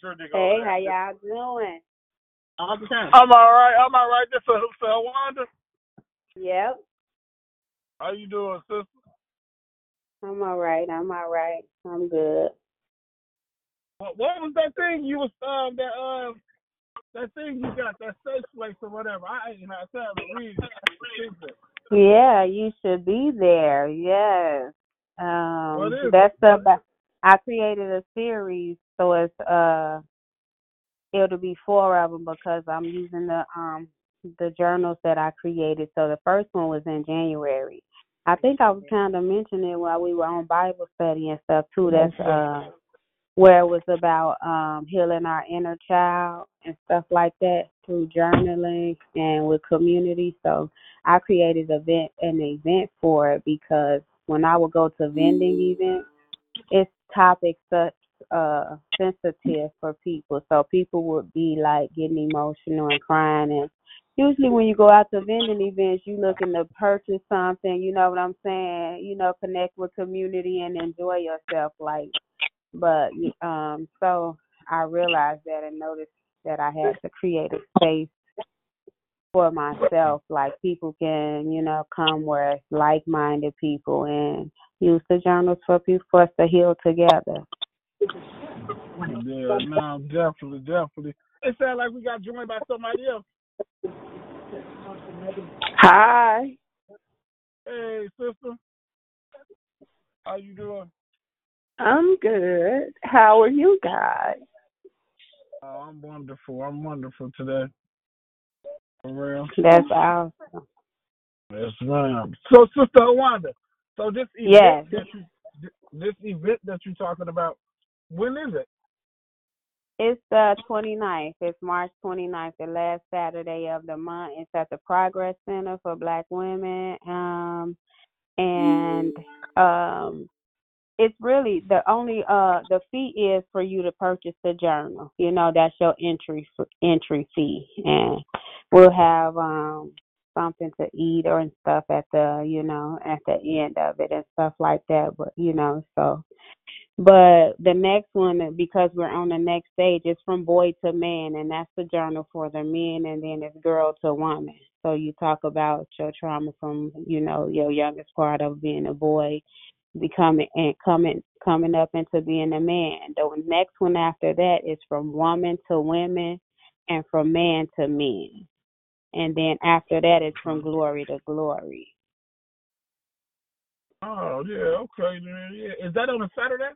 Hey, how y'all doing? I'm all right. I'm all right. This is Wanda. Yep, How you doing, sister? I'm all right. I'm all right. I'm good. What was that thing you was that thing you got, that safe place or whatever? I ain't had time to read it. The secret. Yeah, you should be there. Yes. What is it? That's about. I created a series, so it'll be four of them because I'm using the journals that I created. So the first one was in January. I think I was kind of mentioning it while we were on Bible study and stuff too. That's where it was about healing our inner child and stuff like that through journaling and with community. So I created an event for it because when I would go to vending events, it's topics such sensitive for people. So people would be like getting emotional and crying, and usually when you go out to vending events you looking to purchase something, you know what I'm saying, connect with community and enjoy yourself like, but so I realized that and noticed that I had to create a space for myself. Like people can, come where it's like minded people and use the journals for people for us to heal together. Yeah, no, definitely. It sounds like we got joined by somebody else. Hi, Hey, sister, how you doing? I'm good. How are you guys? Oh, I'm wonderful. I'm wonderful today. For real. That's awesome. Yes, ma'am. So, Sister Wanda, so Yes. this event that you're talking about, when is it? It's the 29th. It's March 29th, the last Saturday of the month. It's at the Progress Center for Black Women. And it's really the fee is for you to purchase the journal. That's your entry fee, and we'll have something to eat or and stuff at the end of it and stuff like that. But so. But the next one, because we're on the next stage, is from boy to man, and that's the journal for the men, and then it's girl to woman. So you talk about your trauma from, your youngest part of being a boy, becoming and coming up into being a man. The next one after that is from woman to women, and from man to men, and then after that it's from glory to glory. Oh, yeah, okay, then, yeah. Is that on a Saturday?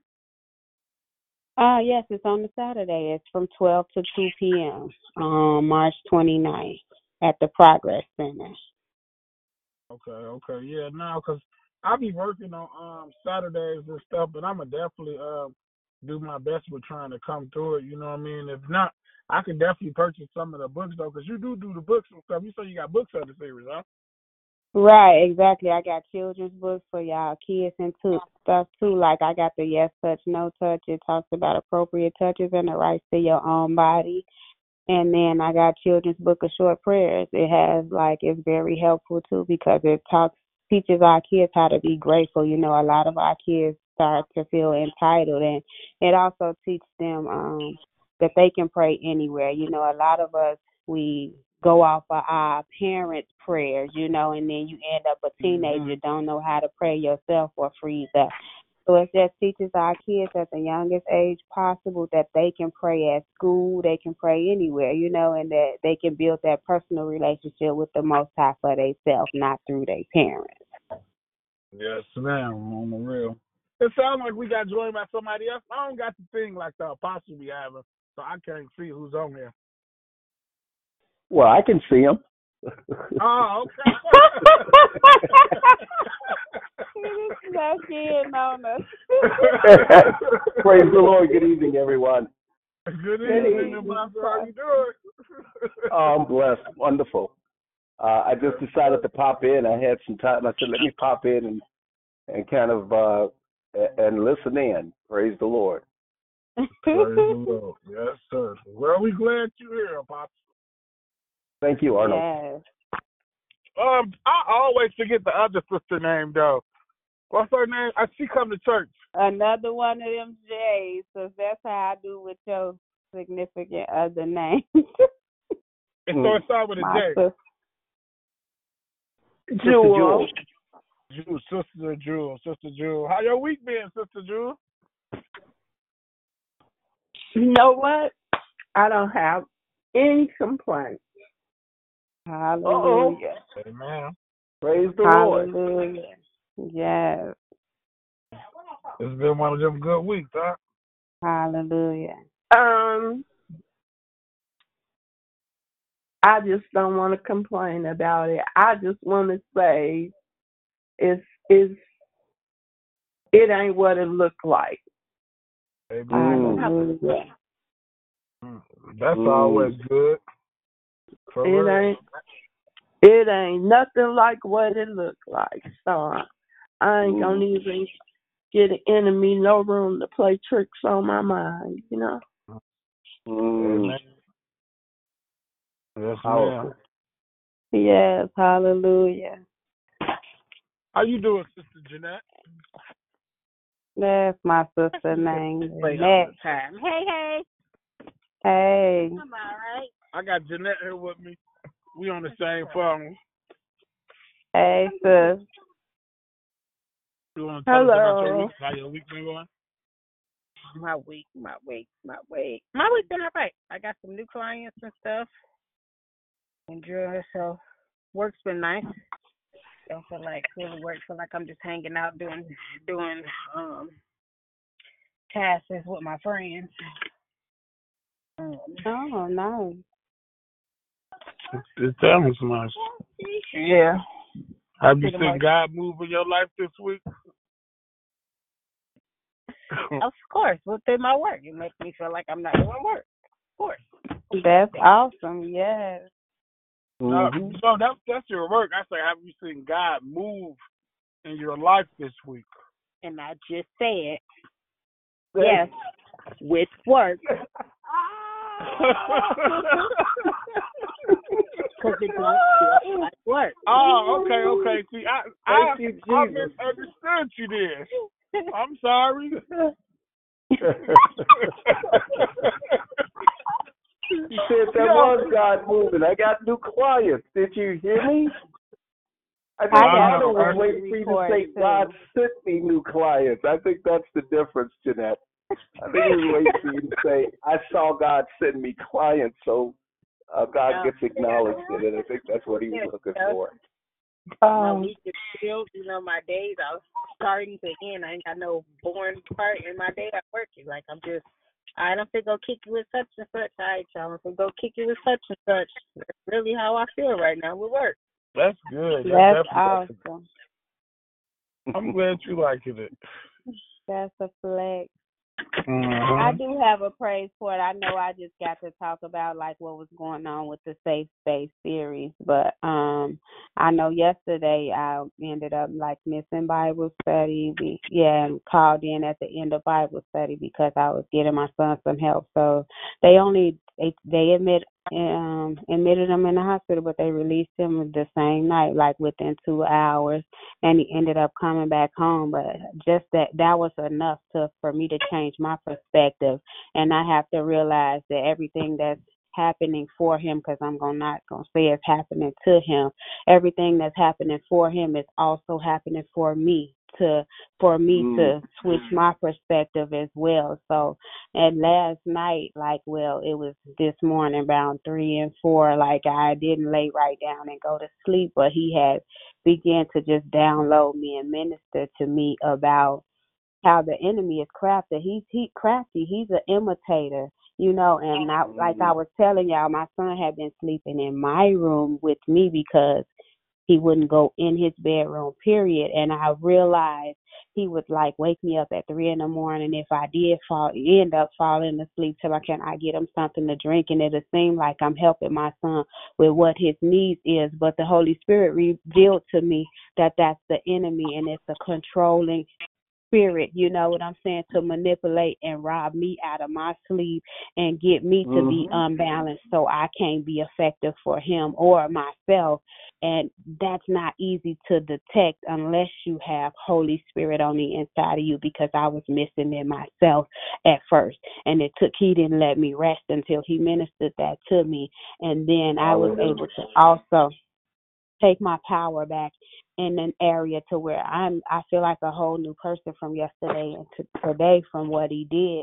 Yes, it's on the Saturday. It's from 12 to 2 p.m. March 29th at the Progress Center. Okay, yeah, now, because I be working on Saturdays and stuff, but I'ma definitely do my best with trying to come through it. You know what I mean? If not, I can definitely purchase some of the books though, because you do the books and stuff. You say you got books of the series, huh? Right, exactly. I got children's books for y'all kids and stuff too. Like I got the Yes Touch, No Touch. It talks about appropriate touches and the rights to your own body. And then I got children's book of short prayers. It has it's very helpful too because it teaches our kids how to be grateful. A lot of our kids start to feel entitled, and it also teaches them that they can pray anywhere. A lot of us, we go off of our parents' prayers, and then you end up a Mm-hmm. teenager, don't know how to pray yourself or freeze up. So it just teaches our kids at the youngest age possible that they can pray at school, they can pray anywhere, and that they can build that personal relationship with the Most High for themselves, not through their parents. Yes, ma'am. On the real. It sounds like we got joined by somebody else. I don't got the thing like the apostle be having, so I can't see who's on here. Well, I can see him. Oh, okay. That's in on us. Praise the Lord. Good evening, everyone. Good evening, Apostle. How you doing? Oh, I'm blessed. Wonderful. I just decided to pop in. I had some time. I said, let me pop in and kind of and listen in. Praise the Lord. Praise the Lord. Yes, sir. Well, we glad you're here, Apostle. Thank you, Arnold. Yes. I always forget the other sister name though. What's her name? She come to church. Another one of them J's, because that's how I do with your significant other name. And so it started with a My J. sister. Jewel. Sister Jewel. How your week been, Sister Jewel? You know what? I don't have any complaints. Hallelujah. Amen. Praise the Lord. Hallelujah. Yes. It's been one of them good weeks, huh? Hallelujah. I just don't want to complain about it. I just want to say it ain't what it looked like. Amen. Hallelujah. That's always good. For real. It ain't nothing like what it looked like. So I ain't gonna even get an enemy no room to play tricks on my mind, you know. Amen. Yes, ma'am. Yes. Hallelujah. How you doing, Sister Jeanette? That's my sister name. Jeanette. Hey. Hey. I'm all right. I got Jeanette here with me. We on the same phone. Hey, sis. You want to tell us about your week? How your week been going? My week been all right. I got some new clients and stuff. Enjoy, so work's been nice. Don't feel like really work. Feel like I'm just hanging out doing tasks with my friends. Oh, nice. Just tell me some nice. Yeah. Have you seen God move in your life this week? Of course, within my work, it makes me feel like I'm not doing work. Of course. That's awesome. Yes. So that's your work. I say, have you seen God move in your life this week? And I just said, yes, with work. Because it don't feel like work. Oh, okay. See, I misunderstood you there. I'm sorry. You said that was God moving. I got new clients. Did you hear me? I think I was waiting for you to say God sent me new clients. I think that's the difference, Jeanette. I think he was waiting for you to say, I saw God send me clients, so God gets acknowledged in it. I think that's what he was looking for. My week is filled, my days are starting to end. I ain't got no boring part in my day at work. Like I don't think go kick you with such and such. All right, y'all. I'm go kick you with such and such. That's really how I feel right now with work. That's good. That's awesome. I'm glad you liking it. That's a flex. Mm-hmm. I do have a praise for it. I know I just got to talk about like what was going on with the Safe Space series, but I know yesterday I ended up like missing Bible study. And called in at the end of Bible study because I was getting my son some help. So they admitted him in the hospital, but they released him the same night, like within 2 hours, and he ended up coming back home. But just that was enough for me to change my perspective, and I have to realize that everything that's happening for him, because I'm not gonna say it's happening to him, everything that's happening for him is also happening for me to switch my perspective as well. So, and last night, it was this morning around 3 and 4, I didn't lay right down and go to sleep, but he had began to just download me and minister to me about how the enemy is crafty. He's crafty. He's an imitator, and not like I was telling y'all, my son had been sleeping in my room with me because he wouldn't go in his bedroom, period. And I realized he would wake me up at 3 in the morning if I did end up falling asleep till I get him something to drink. And it'll seem like I'm helping my son with what his needs is. But the Holy Spirit revealed to me that that's the enemy, and it's a controlling spirit, you know what I'm saying, to manipulate and rob me out of my sleep and get me to be unbalanced so I can't be effective for him or myself. And that's not easy to detect unless you have Holy Spirit on the inside of you, because I was missing it myself at first. And he didn't let me rest until he ministered that to me. And then I was able to also take my power back in an area to where I feel like a whole new person from yesterday and to today from what he did.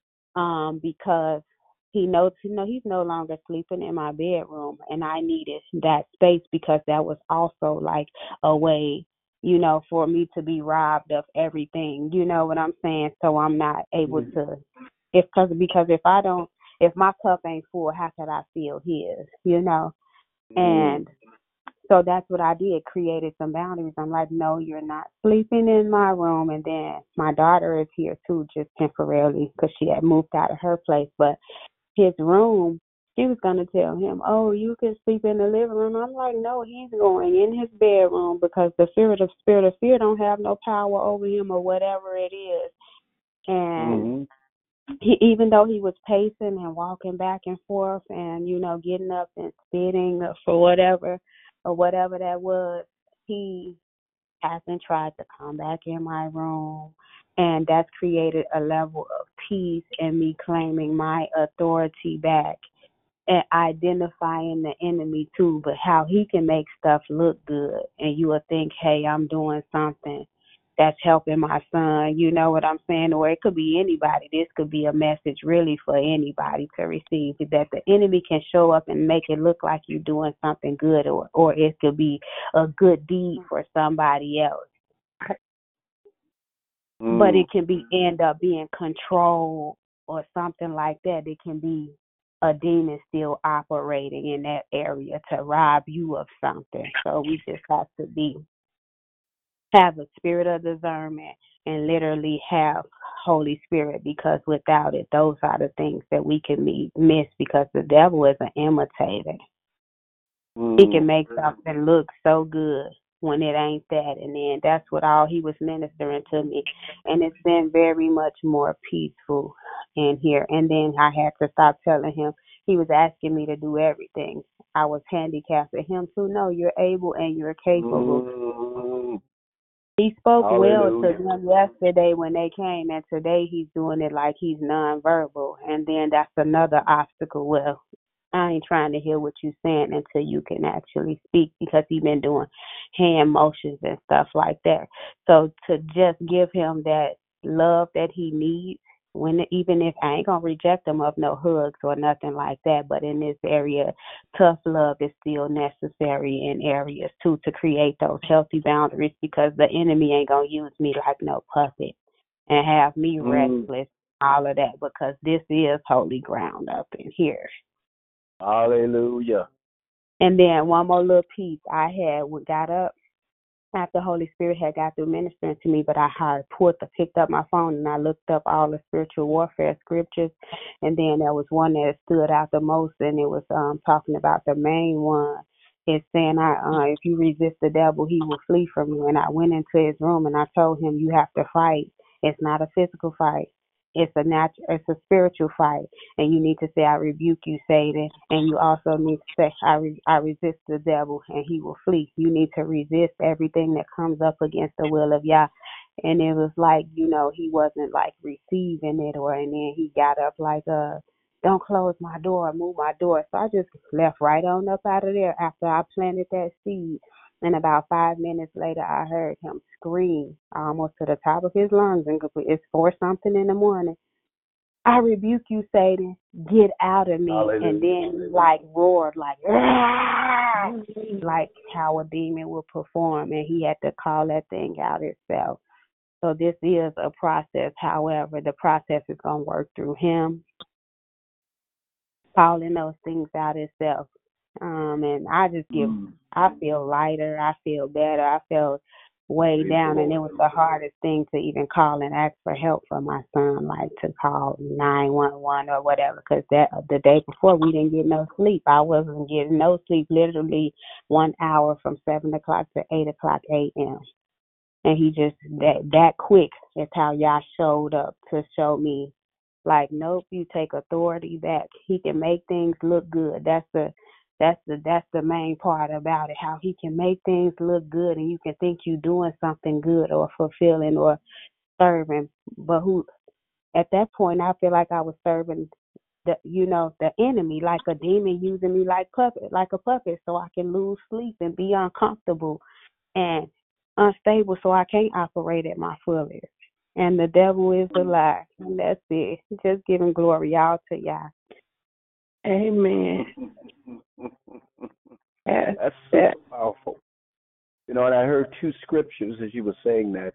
Because he knows, he's no longer sleeping in my bedroom, and I needed that space because that was also like a way, for me to be robbed of everything. You know what I'm saying? So I'm not able to, because if my cup ain't full, how could I fill his? And so that's what I did, created some boundaries. I'm like, no, you're not sleeping in my room. And then my daughter is here too, just temporarily, because she had moved out of her place. But his room, she was going to tell him, oh, you can sleep in the living room. I'm like, no, he's going in his bedroom, because the spirit of fear don't have no power over him or whatever it is. And even though he was pacing and walking back and forth and, getting up and spitting for whatever that was, he hasn't tried to come back in my room. And that's created a level of peace in me claiming my authority back and identifying the enemy too, but how he can make stuff look good. And you will think, hey, I'm doing something that's helping my son, you know what I'm saying? Or it could be anybody. This could be a message really for anybody to receive, that the enemy can show up and make it look like you're doing something good, or it could be a good deed for somebody else. But it can end up being control or something like that. It can be a demon still operating in that area to rob you of something. So we just have to have a spirit of discernment and literally have Holy Spirit, because without it, those are the things that we can miss, because the devil is an imitator. He can make something look so good when it ain't that. And then that's what all he was ministering to me. And it's been very much more peaceful in here. And then I had to stop telling him. He was asking me to do everything. I was handicapping him to no, you're able and you're capable. He spoke well to them yesterday when they came, and today he's doing it like he's nonverbal. And then that's another obstacle. Well, I ain't trying to hear what you're saying until you can actually speak, because he's been doing hand motions and stuff like that. So to just give him that love that he needs, even if I ain't going to reject him of no hugs or nothing like that, but in this area, tough love is still necessary in areas too, to create those healthy boundaries, because the enemy ain't going to use me like no puppet and have me restless, all of that, because this is holy ground up in here. Hallelujah. And then one more little piece I got up after Holy Spirit had got through ministering to me, but I had picked up my phone and I looked up all the spiritual warfare scriptures, and then there was one that stood out the most, and it was talking about the main one. It's saying, if you resist the devil, he will flee from you. And I went into his room and I told him, you have to fight. It's not a physical fight. It's a spiritual fight, and you need to say, I rebuke you, Satan. And you also need to say, I resist the devil, and he will flee. You need to resist everything that comes up against the will of Yah. And it was like, he wasn't like receiving it, and then he got up like, don't close my door, move my door. So I just left right on up out of there after I planted that seed. And about 5 minutes later, I heard him scream almost to the top of his lungs. And it's 4-something in the morning. I rebuke you, Satan. Get out of me. Hallelujah. And then roared like how a demon will perform. And he had to call that thing out himself. So this is a process. However, the process is going to work through him, calling those things out himself. And I just I feel lighter, I feel better, I feel way down, and it was the hardest thing to even call and ask for help for my son, like to call 911 or whatever, because the day before we didn't get no sleep. I wasn't getting no sleep, literally 1 hour from 7 o'clock to 8 o'clock a.m. And he just that quick is how y'all showed up to show me, like, nope, you take authority back. He can make things look good. That's the main part about it. How he can make things look good, and you can think you doing something good or fulfilling or serving, but who at that point I feel like I was serving the enemy, like a demon using me like a puppet, so I can lose sleep and be uncomfortable and unstable, so I can't operate at my fullest. And the devil is a lie. And that's it. Just giving glory all to y'all. Amen. That's so powerful. And I heard two scriptures as you were saying that.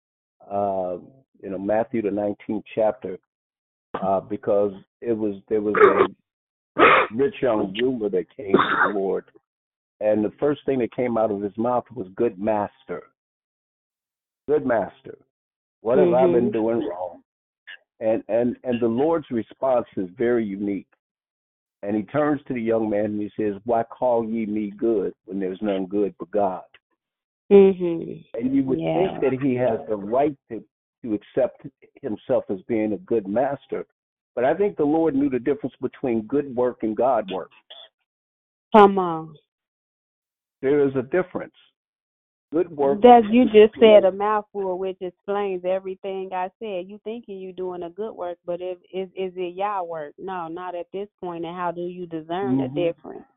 Matthew the 19th chapter, because there was a rich young ruler that came to the Lord, and the first thing that came out of his mouth was "Good master, good master, what have I been doing wrong?" And the Lord's response is very unique. And he turns to the young man and he says, "Why call ye me good when there's none good but God?" And you would think that he has the right to accept himself as being a good master. But I think the Lord knew the difference between good work and God work. Come on. There is a difference. Good work. You just said a mouthful, which explains everything I said. You thinking you doing a good work, but is it y'all work? No, not at this point. And how do you discern the difference?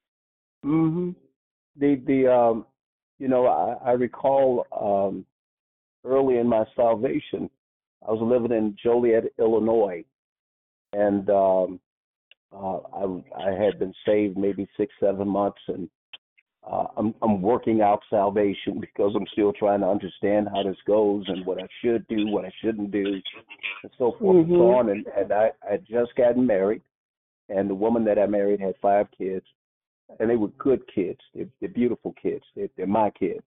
I recall early in my salvation, I was living in Joliet, Illinois, and I had been saved maybe 6-7 months, and I'm working out salvation because I'm still trying to understand how this goes and what I should do, what I shouldn't do, and so forth and so on. And I had just gotten married, and the woman that I married had 5 kids, and they were good kids. They're beautiful kids. They're my kids.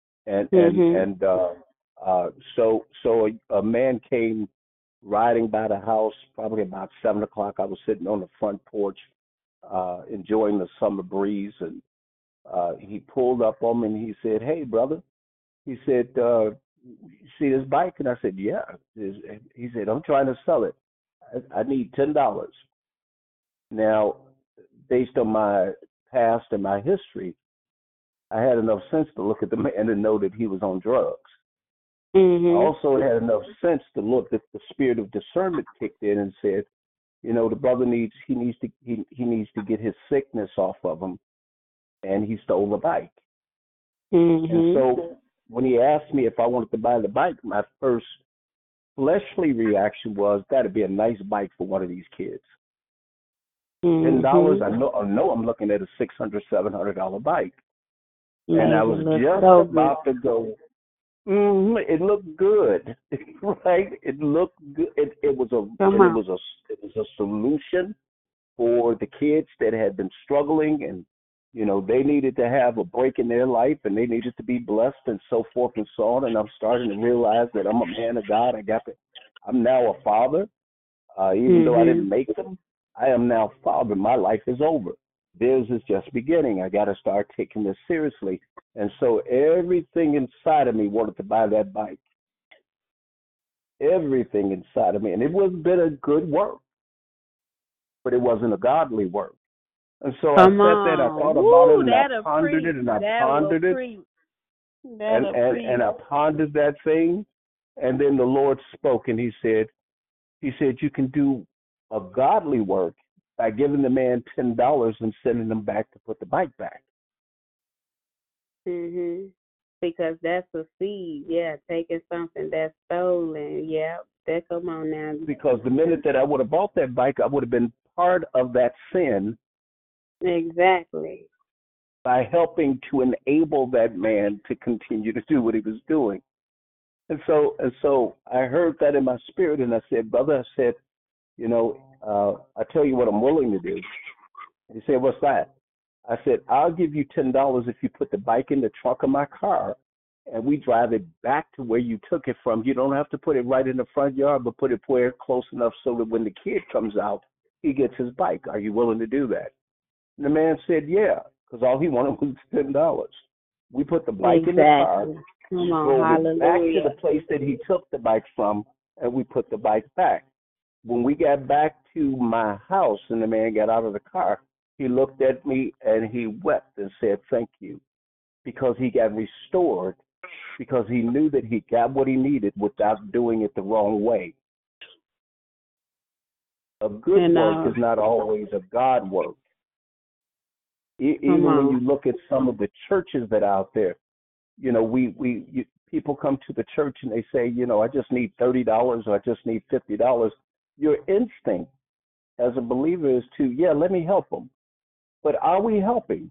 So a man came riding by the house probably about 7 o'clock. I was sitting on the front porch enjoying the summer breeze, and he pulled up on me and he said, "Hey, brother," he said, "you see this bike?" And I said, "Yeah." He said, "I'm trying to sell it. I need $10. Now, based on my past and my history, I had enough sense to look at the man and know that he was on drugs. I also had enough sense to look that the spirit of discernment kicked in and said, the brother needs to get his sickness off of him, and he stole the bike. And so when he asked me if I wanted to buy the bike, my first fleshly reaction was that'd be a nice bike for one of these kids. $10, I know I'm looking at a $600, $700 bike. And I was just about to go, it looked good, right? It looked good. It was a solution for the kids that had been struggling, and they needed to have a break in their life, and they needed to be blessed, and so forth and so on. And I'm starting to realize that I'm a man of God. I'm now a father, even though I didn't make them. I am now father. My life is over. Theirs is just beginning. I got to start taking this seriously. And so everything inside of me wanted to buy that bike. Everything inside of me. And it was been a good work, but it wasn't a godly work. And so I sat there and I thought about it, and I pondered it, and I pondered it. And I pondered that thing. And then the Lord spoke, and he said, you can do a godly work by giving the man $10 and sending him back to put the bike back. Because that's a seed, taking something that's stolen, that come on now. Because the minute that I would have bought that bike, I would have been part of that sin. Exactly. By helping to enable that man to continue to do what he was doing. And so I heard that in my spirit, and I said, brother, I said, I tell you what I'm willing to do. And he said, what's that? I said, I'll give you $10 if you put the bike in the trunk of my car and we drive it back to where you took it from. You don't have to put it right in the front yard, but put it where close enough so that when the kid comes out, he gets his bike. Are you willing to do that? And the man said, yeah, because all he wanted was $10. We put the bike in the car. Come on, drove it back to hallelujah. the place that he took the bike from, and we put the bike back. When we got back to my house and the man got out of the car, he looked at me and he wept and said, "Thank you," because he got restored, because he knew that he got what he needed without doing it the wrong way. A good work is not always a God work. Even when you look at some of the churches that are out there, you know, people come to the church and they say, you know, I just need $30 or I just need $50. Your instinct as a believer is to, yeah, let me help them. But are we helping?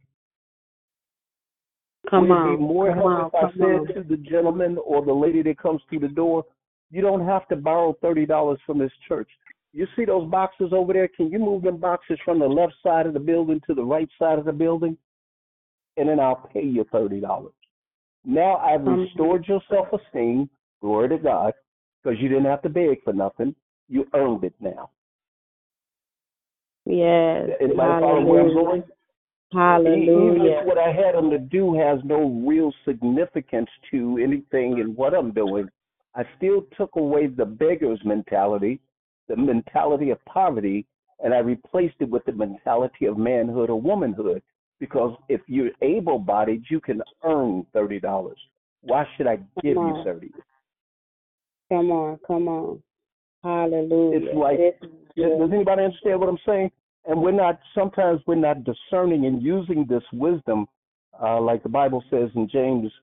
Would it be more help if I said to the gentleman or the lady that comes through the door, you don't have to borrow $30 from this church. You see those boxes over there? Can you move them boxes from the left side of the building to the right side of the building? And then I'll pay you $30. Now I've restored your self-esteem, glory to God, because you didn't have to beg for nothing. You earned it now. Yes. Anybody follow where I'm going? Hallelujah. Even if what I had them to do has no real significance to anything in what I'm doing, I still took away the beggar's mentality, the mentality of poverty, and I replaced it with the mentality of manhood or womanhood. Because if you're able-bodied, you can earn $30. Why should I give you $30? Come on. Hallelujah. It's like, does anybody understand what I'm saying? And sometimes we're not discerning and using this wisdom, like the Bible says in James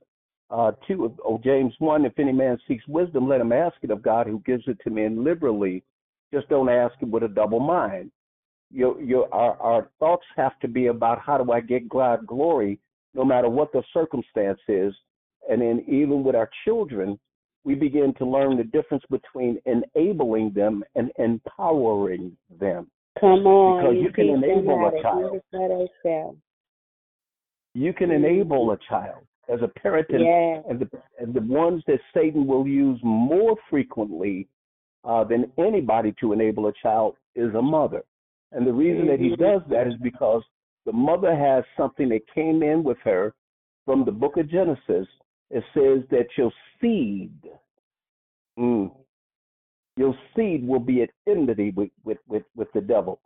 1, if any man seeks wisdom, let him ask it of God who gives it to men liberally. Just don't ask it with a double mind. Our thoughts have to be about how do I get God glory, no matter what the circumstance is. And then even with our children, we begin to learn the difference between enabling them and empowering them. Come on. Because you can enable a child. You can enable a child as a parent, and the ones that Satan will use more frequently than anybody to enable a child is a mother. And the reason that he does that is because the mother has something that came in with her from the book of Genesis. It says that your seed will be at enmity with the devil.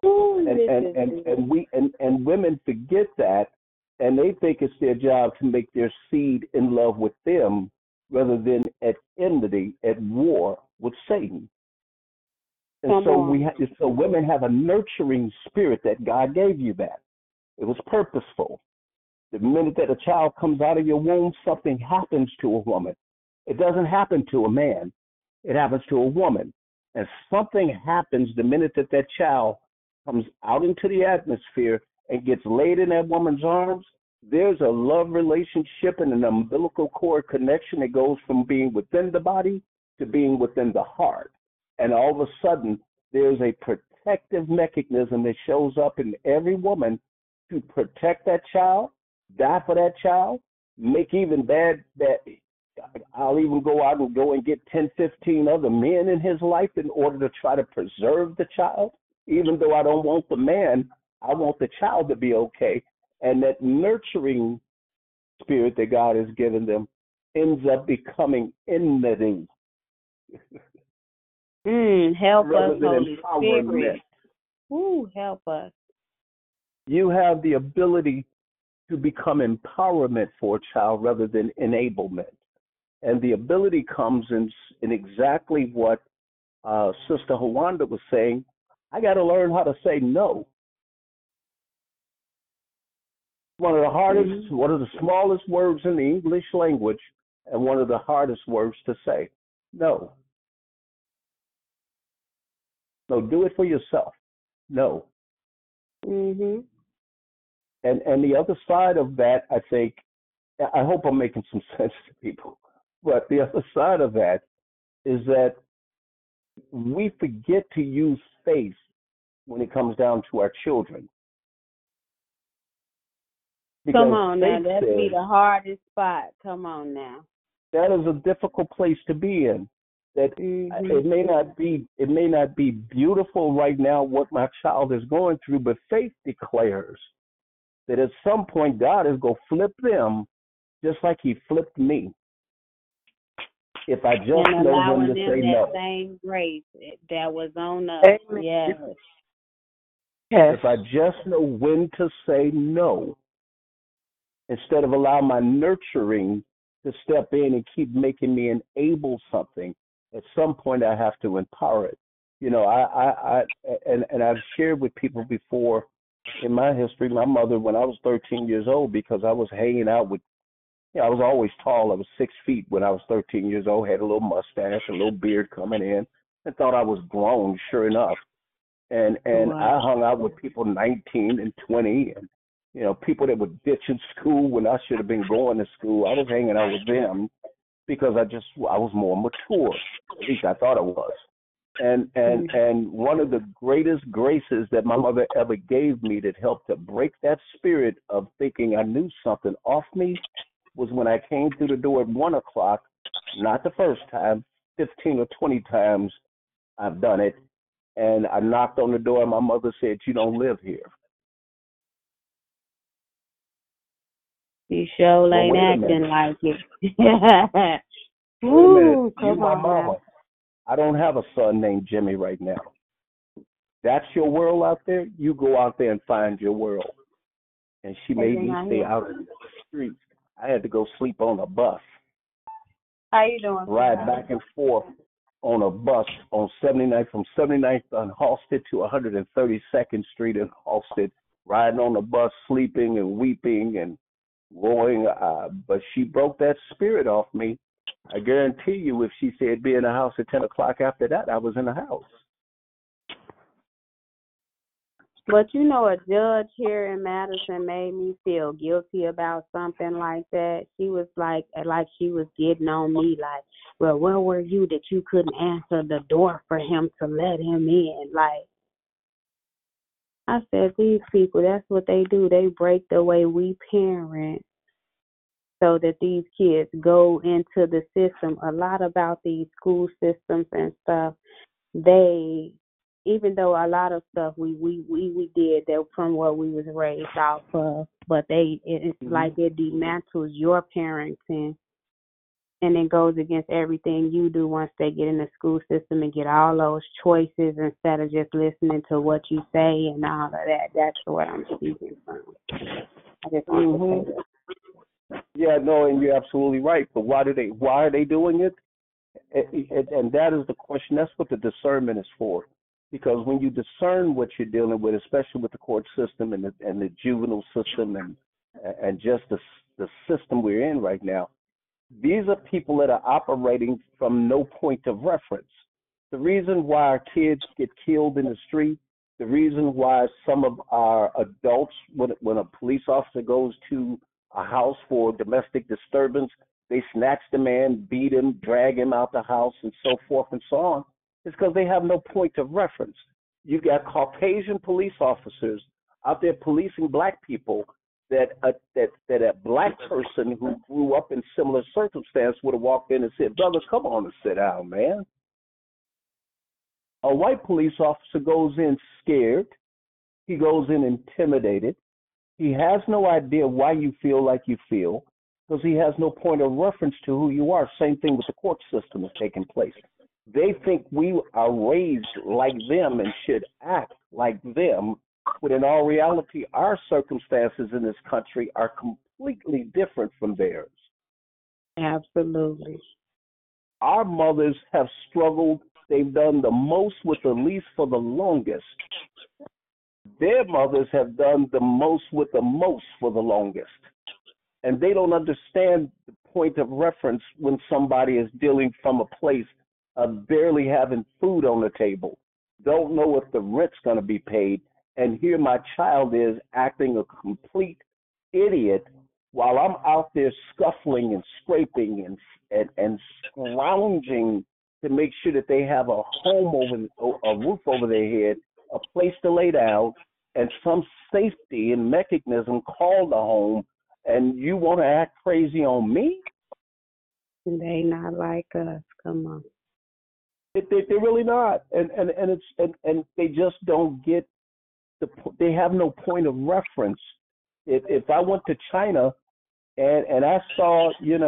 And women forget that, and they think it's their job to make their seed in love with them rather than at enmity, at war with Satan. And so women have a nurturing spirit that God gave you that. It was purposeful. The minute that a child comes out of your womb, something happens to a woman. It doesn't happen to a man. It happens to a woman. And something happens the minute that child comes out into the atmosphere and gets laid in that woman's arms. There's a love relationship and an umbilical cord connection that goes from being within the body to being within the heart. And all of a sudden, there's a protective mechanism that shows up in every woman to protect that child, die for that child, make even bad. I'll even go out and go and get 10, 15 other men in his life in order to try to preserve the child. Even though I don't want the man, I want the child to be okay. And that nurturing spirit that God has given them ends up becoming enmity. Help us, Holy Spirit. Help us. You have the ability to become empowerment for a child rather than enablement. And the ability comes in exactly what Sister Hawanda was saying. I got to learn how to say no. One of the hardest, one of the smallest words in the English language, and one of the hardest words to say. No. No, do it for yourself. No. And the other side of that, I think, I hope I'm making some sense to people, but the other side of that is that we forget to use faith when it comes down to our children. Because come on now, that'd be the hardest spot. Come on now. That is a difficult place to be in. That it may not be beautiful right now what my child is going through, but faith declares that at some point God is going to flip them just like he flipped me. If I just And know when allowing to them say that no. same grace that was on us. Amen. Yes. Yes. If I just know when to say no, instead of allowing my nurturing to step in and keep making me enable something, at some point I have to empower it. You know, and I've shared with people before in my history, my mother, when I was 13 years old, because I was hanging out with, I was always tall. I was 6 feet when I was 13 years old, had a little mustache, a little beard coming in, and thought I was grown, sure enough. And I Wow. hung out with people 19 and 20, and people that were ditching school when I should have been going to school. I was hanging out with them because I was more mature. At least I thought I was. And one of the greatest graces that my mother ever gave me that helped to break that spirit of thinking I knew something off me was when I came through the door at 1 o'clock. Not the first time, 15 or 20 times I've done it. And I knocked on the door, and my mother said, "You don't live here." You sure Well, ain't wait a acting minute. like it. Wait a minute. Ooh, You come my on mama. now. I don't have a son named Jimmy right now. That's your world out there. You go out there and find your world. And she made Everything me I stay hear. out in the street. I had to go sleep on a bus, How you doing, ride sweetheart? back and forth on a bus on 79th, from 79th on Halsted to 132nd Street in Halsted, riding on the bus, sleeping and weeping and roaring. But she broke that spirit off me. I guarantee you, if she said be in the house at 10 o'clock after that, I was in the house. But a judge here in Madison made me feel guilty about something like that. She was like she was getting on me, like, well, where were you that you couldn't answer the door for him to let him in? Like, I said, these people, that's what they do. They break the way we parent so that these kids go into the system. A lot about these school systems and stuff, even though a lot of stuff we did that from what we was raised off of, but it's like it dismantles your parenting and it goes against everything you do once they get in the school system and get all those choices instead of just listening to what you say and all of that. That's what I'm speaking from. I just want to say that. Yeah, no, and you're absolutely right. But why are they doing it? And that is the question. That's what the discernment is for. Because when you discern what you're dealing with, especially with the court system and the juvenile system and just the system we're in right now, these are people that are operating from no point of reference. The reason why our kids get killed in the street, the reason why some of our adults, when a police officer goes to a house for domestic disturbance, they snatch the man, beat him, drag him out the house, and so forth and so on, is because they have no point of reference. You've got Caucasian police officers out there policing black people that a black person who grew up in similar circumstance would have walked in and said, "Brother, come on and sit down, man." A white police officer goes in scared. He goes in intimidated. He has no idea why you feel like you feel because he has no point of reference to who you are. Same thing with the court system is taking place. They think we are raised like them and should act like them, when in all reality, our circumstances in this country are completely different from theirs. Absolutely. Our mothers have struggled. They've done the most with the least for the longest. Their mothers have done the most with the most for the longest. And they don't understand the point of reference when somebody is dealing from a place of barely having food on the table, don't know if the rent's going to be paid, and here my child is acting a complete idiot while I'm out there scuffling and scraping and scrounging to make sure that they have a a roof over their head, a place to lay down, and some safety and mechanism called a home, and you want to act crazy on me? They not like us. Come on. They're really not, and they just don't get they have no point of reference. If I went to China and I saw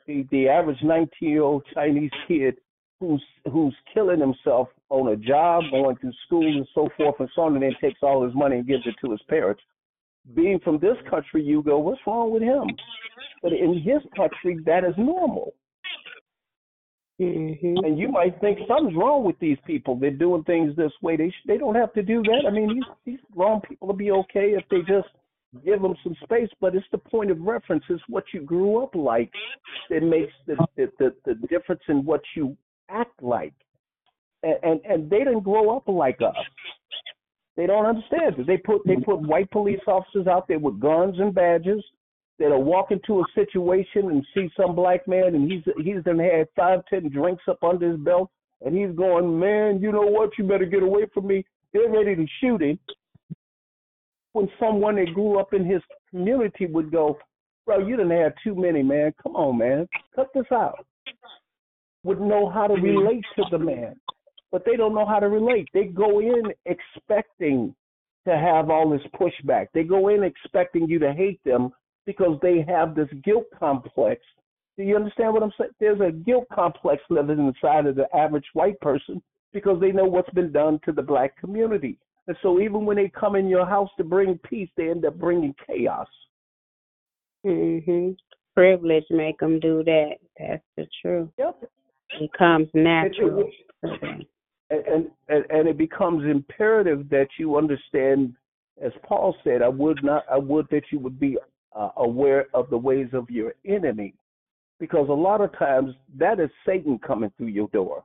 the average 19-year-old Chinese kid who's killing himself on a job, going to school and so forth and so on, and then takes all his money and gives it to his parents. Being from this country, you go, what's wrong with him? But in his country, that is normal. Mm-hmm. And you might think something's wrong with these people. They're doing things this way. They don't have to do that. I mean, these grown people will be okay if they just give them some space. But it's the point of reference. It's what you grew up like that makes the difference in what you act like. And they didn't grow up like us. They don't understand it. They put white police officers out there with guns and badges that'll walk into a situation and see some black man and he's done had 5-10 drinks up under his belt and he's going, man, you know what? You better get away from me. They're ready to shoot him. When someone that grew up in his community would go, bro, you done had too many, man. Come on, man. Cut this out. Would know how to relate to the man. But they don't know how to relate. They go in expecting to have all this pushback. They go in expecting you to hate them because they have this guilt complex. Do you understand what I'm saying? There's a guilt complex living inside of the average white person because they know what's been done to the black community. And so even when they come in your house to bring peace, they end up bringing chaos. Mm-hmm. Privilege make them do that. That's the truth. Yep. It comes natural. And it becomes imperative that you understand, as Paul said, I would that you would be aware of the ways of your enemy, because a lot of times that is Satan coming through your door.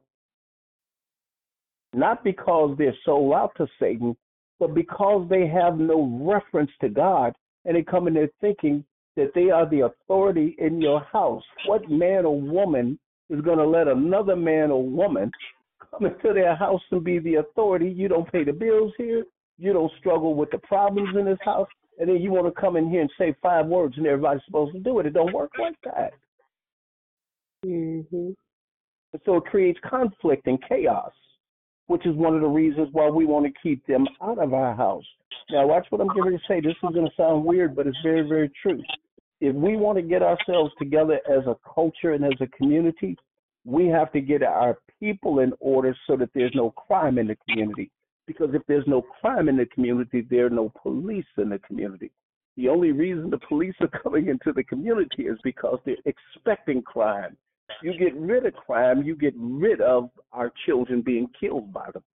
Not because they're sold out to Satan, but because they have no reference to God, and they come in there thinking that they are the authority in your house. What man or woman is going to let another man or woman come into their house and be the authority? You don't pay the bills here. You don't struggle with the problems in this house. And then you want to come in here and say 5 words and everybody's supposed to do it. It don't work like that. Mm-hmm. So it creates conflict and chaos, which is one of the reasons why we want to keep them out of our house. Now, watch what I'm getting to say. This is going to sound weird, but it's very, very true. If we want to get ourselves together as a culture and as a community, we have to get our people in order so that there's no crime in the community. Because if there's no crime in the community, there are no police in the community. The only reason the police are coming into the community is because they're expecting crime. You get rid of crime, you get rid of our children being killed by them.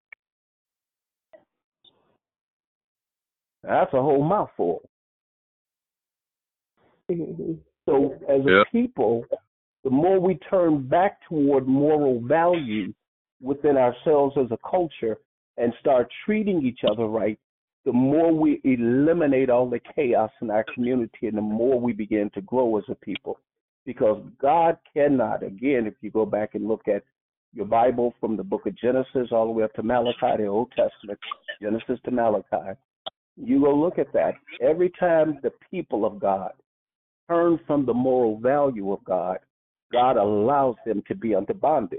That's a whole mouthful. Mm-hmm. So as a people, the more we turn back toward moral value within ourselves as a culture and start treating each other right, the more we eliminate all the chaos in our community and the more we begin to grow as a people. Because God cannot, again, if you go back and look at your Bible from the book of Genesis all the way up to Malachi, the Old Testament, Genesis to Malachi, you go look at that. Every time the people of God turn from the moral value of God, God allows them to be under bondage.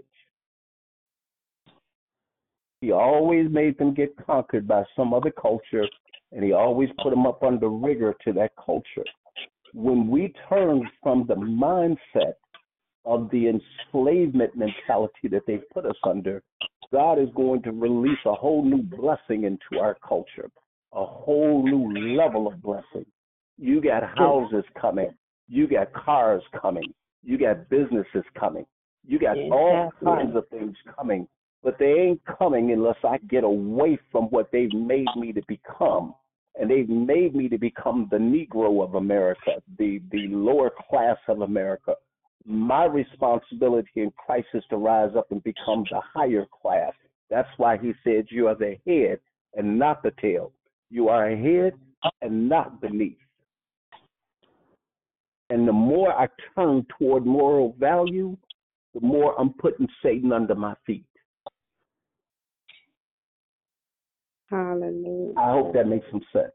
He always made them get conquered by some other culture, and he always put them up under rigor to that culture. When we turn from the mindset of the enslavement mentality that they've put us under, God is going to release a whole new blessing into our culture, a whole new level of blessing. You got houses coming. You got cars coming. You got businesses coming. You got all kinds of things coming. But they ain't coming unless I get away from what they've made me to become. And they've made me to become the Negro of America, the lower class of America. My responsibility in Christ is to rise up and become the higher class. That's why he said you are the head and not the tail. You are ahead and not beneath. And the more I turn toward moral value, the more I'm putting Satan under my feet. Hallelujah. I hope that makes some sense.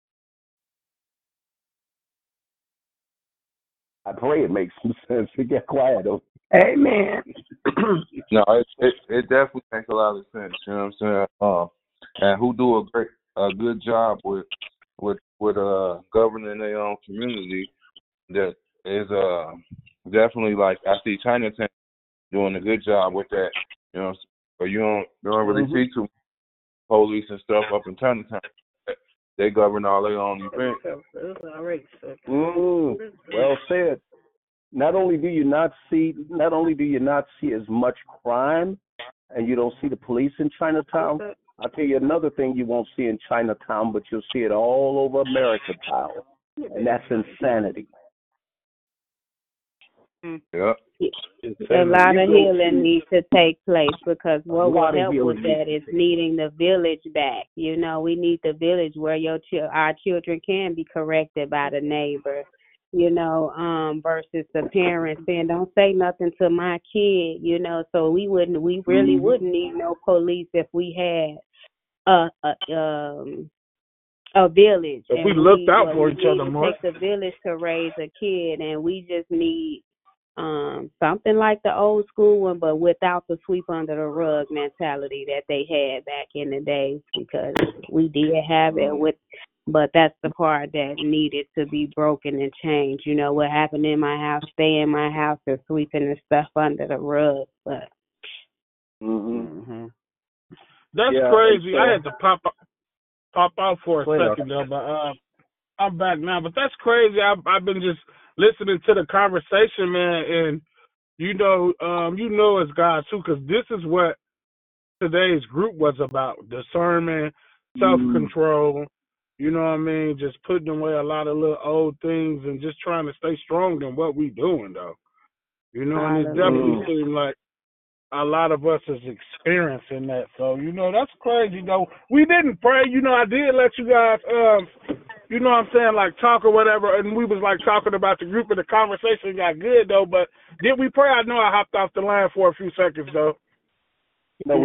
I pray it makes some sense. We get quiet. Amen. No, it definitely makes a lot of sense. You know what I'm saying? And who do a good job with governing their own community that is definitely, like, I see Chinatown doing a good job with that. You know, but you don't really see too much police and stuff up in Chinatown. They govern all their own events. Well said. Not only do you not see as much crime, and you don't see the police in Chinatown. I'll tell you another thing you won't see in Chinatown, but you'll see it all over America, pal, and that's insanity. Yeah. A lot of healing needs to take place, because what will help with that is needing the village back. You know, we need the village where our children can be corrected by the neighbor, you know, versus the parents saying, don't say nothing to my kid, you know. So we really wouldn't need no police if we had a village. If we looked out for each other more. It takes a village to raise a kid, and we just need something like the old school one, but without the sweep under the rug mentality that they had back in the day, because we did have it but that's the part that needed to be broken and changed. You know, what happened in my house, stay in my house, and sweeping the stuff under the rug. But that's crazy. I had to pop out for a second though, but I'm back now. But that's crazy. I've been just listening to the conversation, man, and you know it's God too, because this is what today's group was about: discernment, self-control. You know what I mean? Just putting away a lot of little old things and just trying to stay strong in what we doing, though. You know, and it definitely seems like a lot of us is experiencing that. So, you know, that's crazy, though. We didn't pray. You know, I did let you guys, you know what I'm saying, like talk or whatever, and we was like talking about the group, and the conversation got good, though. But did we pray? I know I hopped off the line for a few seconds, though. No,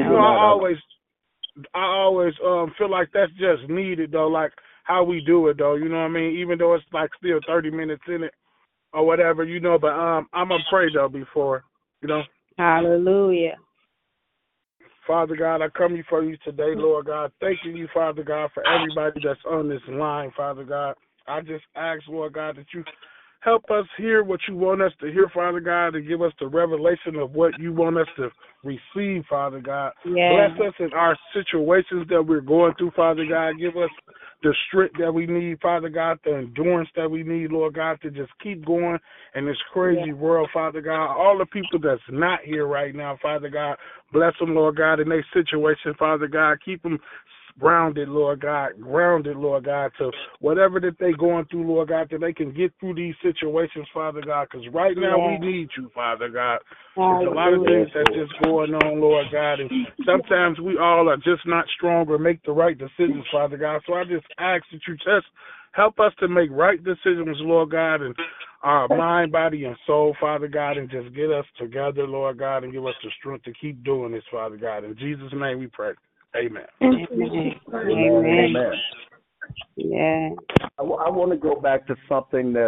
I always feel like that's just needed, though, like how we do it, though. You know what I mean? Even though it's like still 30 minutes in it or whatever, you know. But I'm going to pray, though, before, you know. Hallelujah. Father God, I come before you today, Lord God, thanking you, Father God, for everybody that's on this line, Father God. I just ask, Lord God, that you help us hear what you want us to hear, Father God, and give us the revelation of what you want us to receive, Father God. Yes. Bless us in our situations that we're going through, Father God. Give us the strength that we need, Father God, the endurance that we need, Lord God, to just keep going in this crazy world, Father God. All the people that's not here right now, Father God, bless them, Lord God, in their situation, Father God. Keep them grounded, Lord God, to whatever that they going through, Lord God, that they can get through these situations, Father God, because right now we need you, Father God. There's a lot of things that's just going on, Lord God, and sometimes we all are just not strong or make the right decisions, Father God. So I just ask that you just help us to make right decisions, Lord God, and our mind, body, and soul, Father God, and just get us together, Lord God, and give us the strength to keep doing this, Father God. In Jesus' name we pray. Amen. Amen. Yeah. I want to go back to something that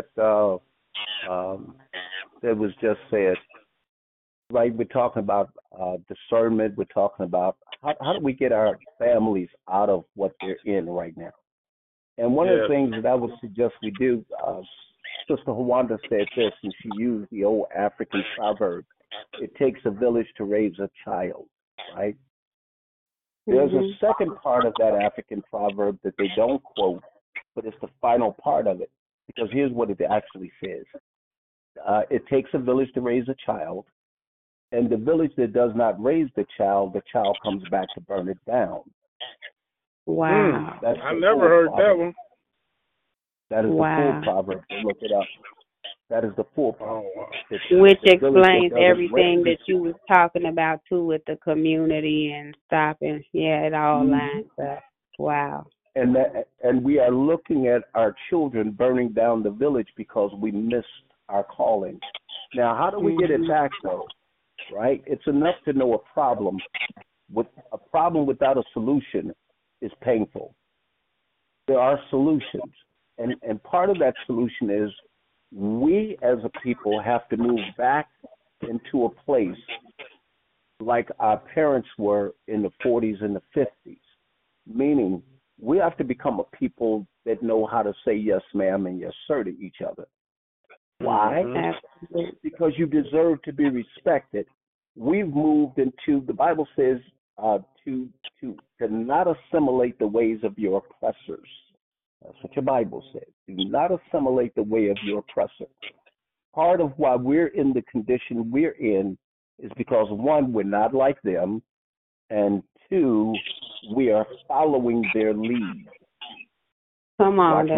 that was just said. Right, we're talking about discernment. We're talking about how do we get our families out of what they're in right now. And one of the things that I would suggest we do, Sister Hawanda said this, and she used the old African proverb, it takes a village to raise a child, right? There's a second part of that African proverb that they don't quote, but it's the final part of it, because here's what it actually says. It takes a village to raise a child, and the village that does not raise the child comes back to burn it down. Wow. I never heard that one. That is the full proverb. Look it up. That is the full proverb. Which explains everything that you was talking about, too, with the community and stopping. Yeah, it all lines up. Wow. And we are looking at our children burning down the village because we missed our calling. Now, how do we get it back, though? Right? It's enough to know a problem. With a problem without a solution is painful. There are solutions. And part of that solution is we as a people have to move back into a place like our parents were in the 40s and the 50s, meaning we have to become a people that know how to say yes, ma'am, and yes, sir to each other. Why? Because you deserve to be respected. We've moved into, the Bible says, to not assimilate the ways of your oppressors. That's what your Bible says. Do not assimilate the way of your oppressor. Part of why we're in the condition we're in is because, one, we're not like them, and two, we are following their lead. Come on,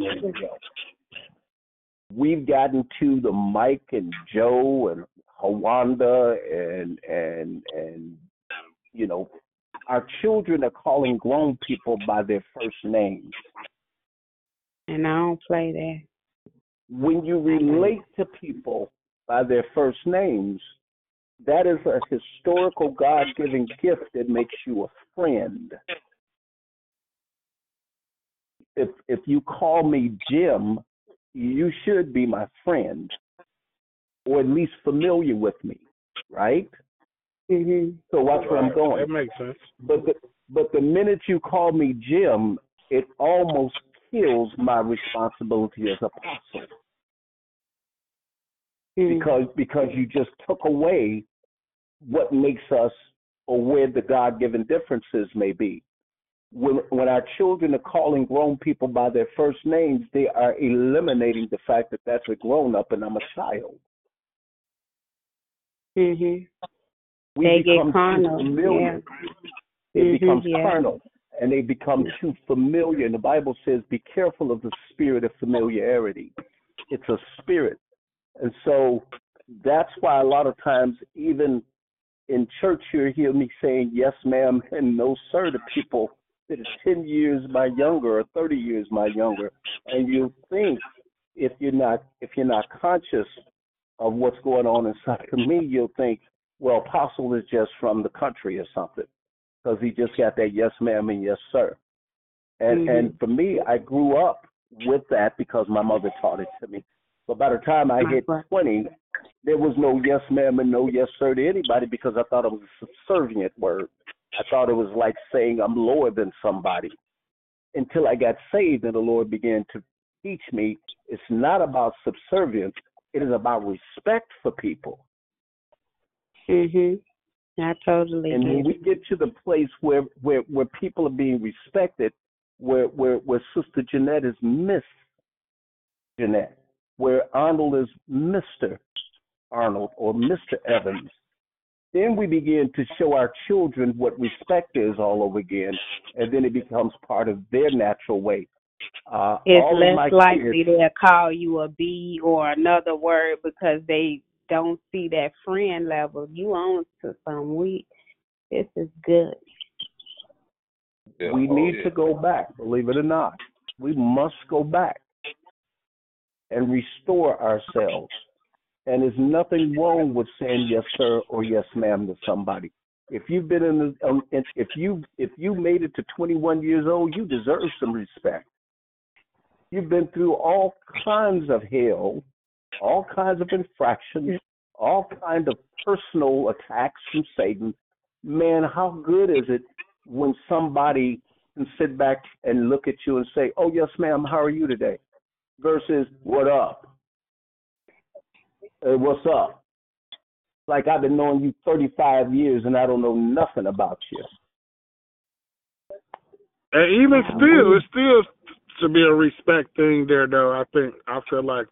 we've gotten to the Mike and Joe and Hawanda and you know, our children are calling grown people by their first names. And I don't play that. When you relate to people by their first names, that is a historical God-given gift that makes you a friend. If you call me Jim, you should be my friend, or at least familiar with me, right? Mm-hmm. So watch where I'm going. That makes sense. But the minute you call me Jim, it almost kills my responsibility as apostle. Mm-hmm. Because you just took away what makes us, or where the God-given differences may be. When our children are calling grown people by their first names, they are eliminating the fact that that's a grown-up and I'm a child. Mm-hmm. They get carnal. Yeah. They become carnal, and they become too familiar. And the Bible says, be careful of the spirit of familiarity. It's a spirit. And so that's why a lot of times, even in church, you hear me saying yes, ma'am, and no, sir, to people that are 10 years my younger or 30 years my younger. And you think, if you're not conscious of what's going on inside of me, you'll think, well, Apostle is just from the country or something, because he just got that yes, ma'am, and yes, sir. And for me, I grew up with that because my mother taught it to me. But by the time I hit 20, there was no yes, ma'am, and no yes, sir to anybody, because I thought it was a subservient word. I thought it was like saying I'm lower than somebody. Until I got saved and the Lord began to teach me, it's not about subservience. It is about respect for people. Mm-hmm. I totally And when we get to the place where people are being respected, where Sister Jeanette is Miss Jeanette, where Arnold is Mr. Arnold or Mr. Evans, then we begin to show our children what respect is all over again, and then it becomes part of their natural way. It's less likely they'll call you a B or another word because they don't see that friend level. You on to some this is good. We need to go back, believe it or not. We must go back and restore ourselves. And there's nothing wrong with saying yes, sir, or yes, ma'am to somebody. If you've been if you made it to 21 years old, you deserve some respect. You've been through all kinds of hell, all kinds of infractions, all kinds of personal attacks from Satan. Man, how good is it when somebody can sit back and look at you and say, oh, yes, ma'am, how are you today? Versus, what up? What's up? Like, I've been knowing you 35 years and I don't know nothing about you. And even still, it still should be a respect thing there, though. I feel like.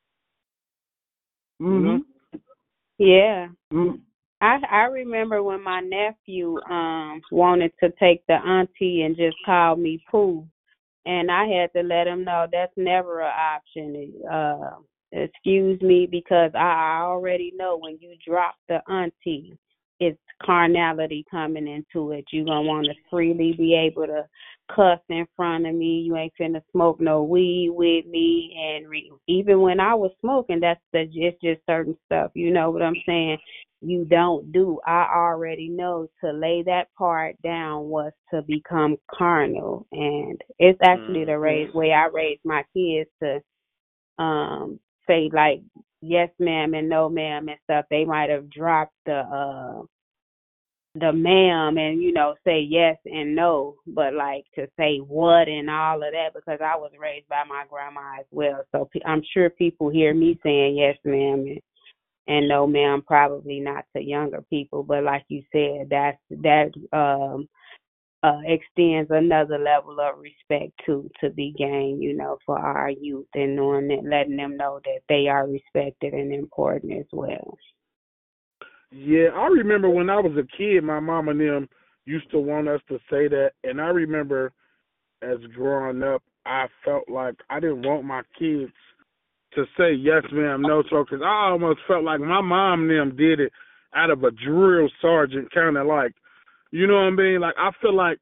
Mm-hmm. Yeah. Mm-hmm. I remember when my nephew wanted to take the auntie and just call me Pooh, and I had to let him know that's never an option. Excuse me, because I already know when you drop the auntie, it's carnality coming into it. You're going to want to freely be able to cuss in front of me. You ain't finna smoke no weed with me. And even when I was smoking, it's just certain stuff. You know what I'm saying? You don't do. I already know to lay that part down was to become carnal. And it's actually the way I raised my kids to say like yes ma'am and no ma'am and stuff. They might have dropped the the ma'am and, say yes and no, but like to say what and all of that, because I was raised by my grandma as well. So I'm sure people hear me saying yes, ma'am, and no, ma'am, probably not to younger people. But like you said, that extends another level of respect to be gained, for our youth, and knowing that, letting them know that they are respected and important as well. Yeah, I remember when I was a kid, my mom and them used to want us to say that, and I remember as growing up, I felt like I didn't want my kids to say yes, ma'am, no, so, because I almost felt like my mom and them did it out of a drill sergeant kind of like, you know what I mean? Like, I feel like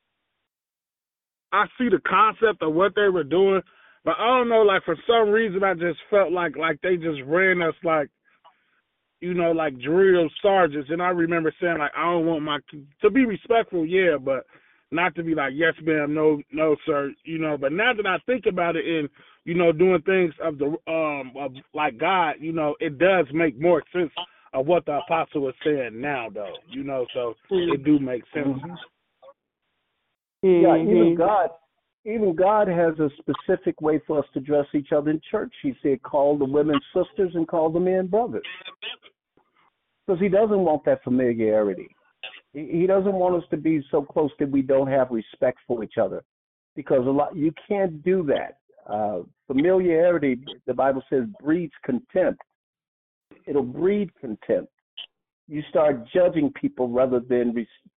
I see the concept of what they were doing, but I don't know, like, for some reason, I just felt like they just ran us like, like drill sergeants. And I remember saying, like, I don't want my kids to be respectful, yeah, but not to be like, yes, ma'am, no, sir, But now that I think about it and, doing things of like God, it does make more sense of what the apostle was saying now, though, so it do make sense. Yeah, even God has a specific way for us to dress each other in church. He said, call the women sisters and call the men brothers. Because he doesn't want that familiarity. He doesn't want us to be so close that we don't have respect for each other. Because you can't do that. Familiarity, the Bible says, breeds contempt. It'll breed contempt. You start judging people rather than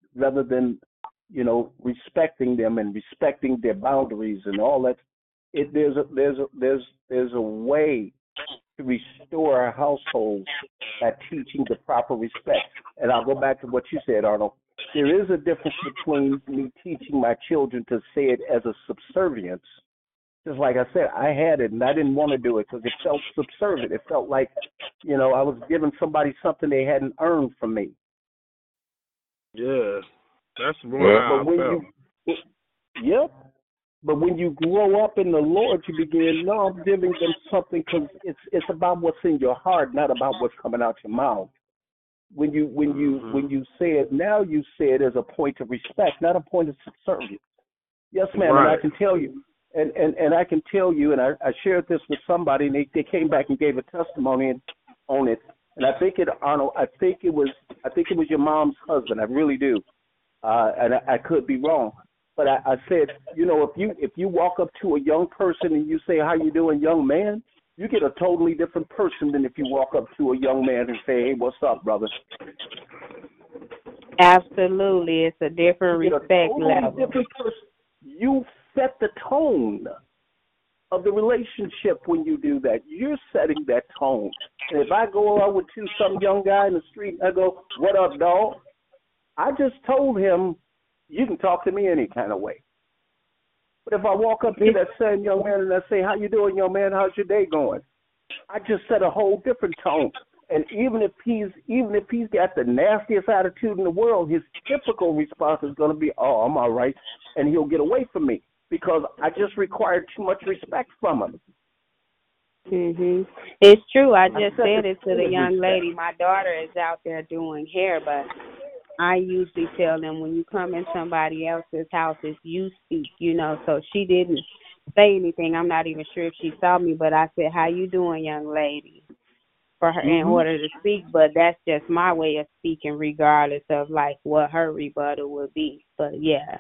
respecting them and respecting their boundaries and all that. There's a way to restore our households by teaching the proper respect. And I'll go back to what you said, Arnold. There is a difference between me teaching my children to say it as a subservience. Just like I said, I had it and I didn't want to do it because it felt subservient. It felt like, I was giving somebody something they hadn't earned from me. Yeah, that's more how I felt. Yep. But when you grow up in the Lord, you begin, I'm giving them something because it's about what's in your heart, not about what's coming out your mouth. When you say it, now you say it as a point of respect, not a point of subservience. Yes, ma'am, right. And I can tell you, and I can tell you, and I shared this with somebody, and they came back and gave a testimony on it. And I think Arnold, I think it was your mom's husband. I really do, and I could be wrong. But I said, if you walk up to a young person and you say, how you doing, young man, you get a totally different person than if you walk up to a young man and say, hey, what's up, brother? Absolutely. It's a different respect level. Different person. You set the tone of the relationship when you do that. You're setting that tone. And if I go out with some young guy in the street and I go, what up, dog? I just told him, you can talk to me any kind of way. But if I walk up to that same young man and I say, how you doing, young man? How's your day going? I just set a whole different tone. And even if he's got the nastiest attitude in the world, his typical response is going to be, oh, I'm all right. And he'll get away from me because I just required too much respect from him. Mhm. It's true. I just said it to the young lady. My daughter is out there doing hair, but I usually tell them when you come in somebody else's house, it's you speak, So she didn't say anything. I'm not even sure if she saw me, but I said, how you doing, young lady, for her in order to speak. But that's just my way of speaking regardless of, like, what her rebuttal would be. But, yeah.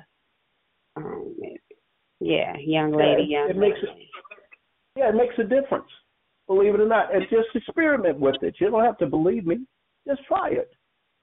Young lady. It makes a difference, believe it or not. And just experiment with it. You don't have to believe me. Just try it.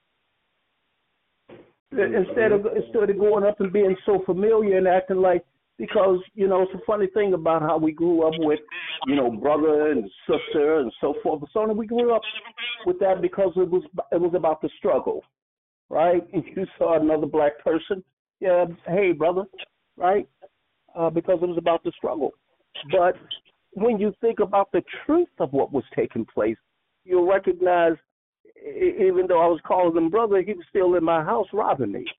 Instead of going up and being so familiar and acting like, because, it's a funny thing about how we grew up with, brother and sister and so forth. So we grew up with that because it was about the struggle, right? And you saw another black person, yeah, hey, brother, right? Because it was about the struggle. But when you think about the truth of what was taking place, you'll recognize, even though I was calling him brother, he was still in my house robbing me.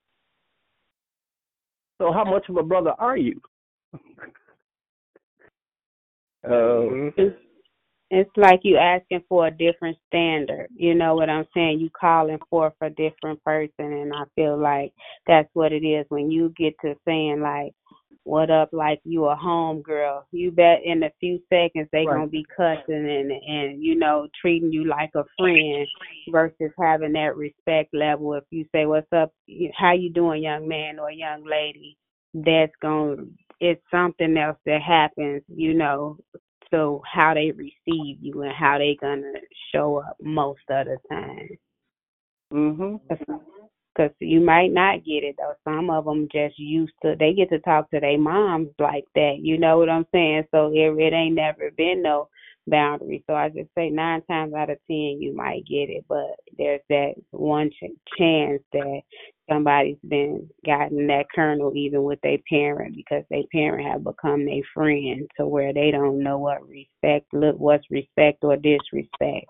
So how much of a brother are you? It's like you asking for a different standard. You know what I'm saying? You calling for a different person, and I feel like that's what it is when you get to saying like, "What up?" Like you a home girl. You bet in a few seconds they Right. gonna be cussing and treating you like a friend versus having that respect level. If you say, "What's up? How you doing, young man or young lady?" It's something else that happens. So how they receive you and how they gonna show up most of the time. Mhm. Because you might not get it though. Some of them just they get to talk to their moms like that. You know what I'm saying? So it ain't never been no boundary. So I just say 9 times out of 10 you might get it, but there's that one chance that somebody's gotten that kernel even with their parent because their parent have become their friend to where they don't know what's respect or disrespect.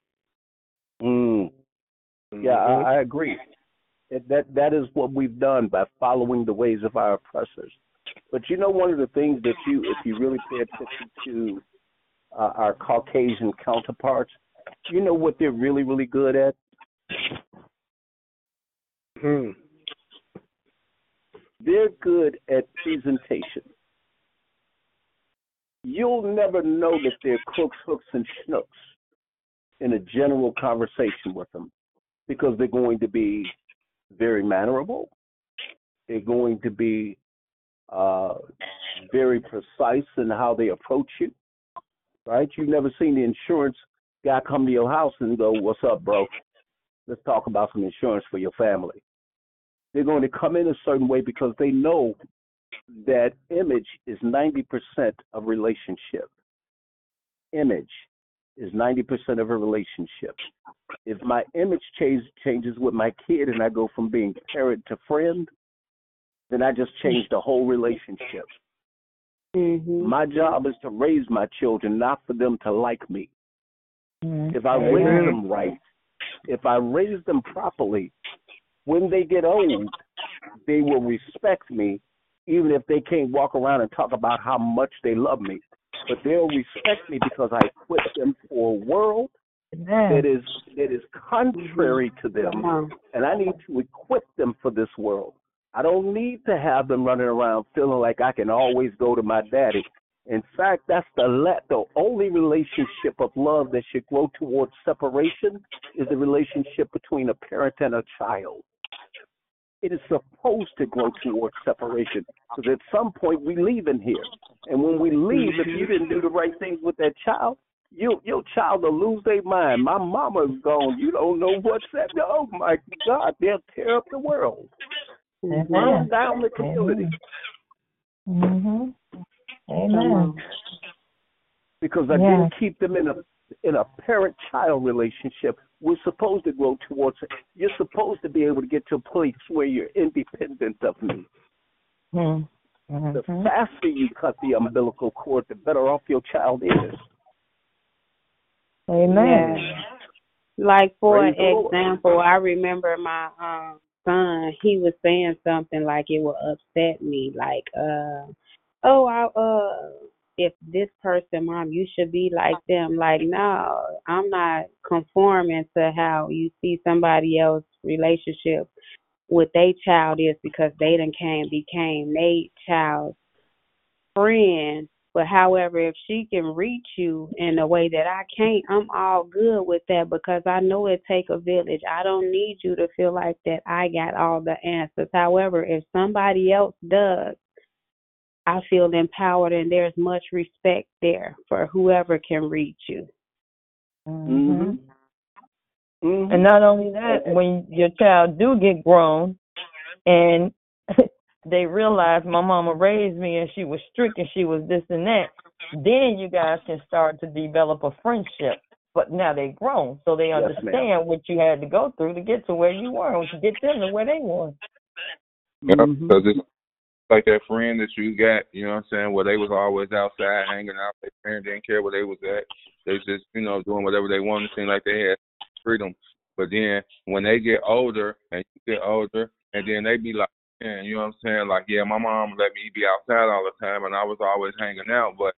Yeah, I agree. That is what we've done by following the ways of our oppressors. But one of the things that if you really pay attention to our Caucasian counterparts, what they're really, really good at? They're good at presentation. You'll never know that they're crooks, hooks, and schnooks in a general conversation with them because they're going to be very mannerable. They're going to be very precise in how they approach you, right? You've never seen the insurance guy come to your house and go, "What's up, bro? Let's talk about some insurance for your family." They're going to come in a certain way because they know that image is 90% of relationship. Image is 90% of a relationship. If my image changes with my kid and I go from being parent to friend, then I just changed the whole relationship. Mm-hmm. My job is to raise my children, not for them to like me. If I raise them right, if I raise them properly, when they get old, they will respect me, even if they can't walk around and talk about how much they love me. But they'll respect me because I equipped them for a world that is contrary to them, and I need to equip them for this world. I don't need to have them running around feeling like I can always go to my daddy. In fact, that's the only relationship of love that should grow towards separation is the relationship between a parent and a child. It is supposed to grow towards separation because at some point we leave in here. And when we leave, if you didn't do the right things with that child, your child will lose their mind. My mama's gone. You don't know what's that. Oh, my God, they'll tear up the world. Burn down the community. Amen. Because I didn't keep them in a parent-child relationship. We're supposed to grow towards it. You're supposed to be able to get to a place where you're independent of me. The faster you cut the umbilical cord, the better off your child is. Amen. Yeah. Like, for example, I remember my son, he was saying something like it would upset me, like, if this person, Mom, you should be like them. Like, no, I'm not conforming to how you see somebody else's relationship with their child is because they became their child's friend. But however, if she can reach you in a way that I can't, I'm all good with that because I know it take a village. I don't need you to feel like that I got all the answers. However, if somebody else does, I feel empowered and there's much respect there for whoever can reach you. And not only that, when your child do get grown and they realize my mama raised me and she was strict and she was this and that, then you guys can start to develop a friendship. But now they grown, so they understand what you had to go through to get to where you were, to get them to where they were. Yeah, because it's like that friend that you got, you know what I'm saying, where they was always outside hanging out. Their parents didn't care where they was at. They just, doing whatever they wanted. It seemed like they had freedom. But then when they get older and you get older, and then they be like, you know what I'm saying, like, yeah, my mom let me be outside all the time, and I was always hanging out. But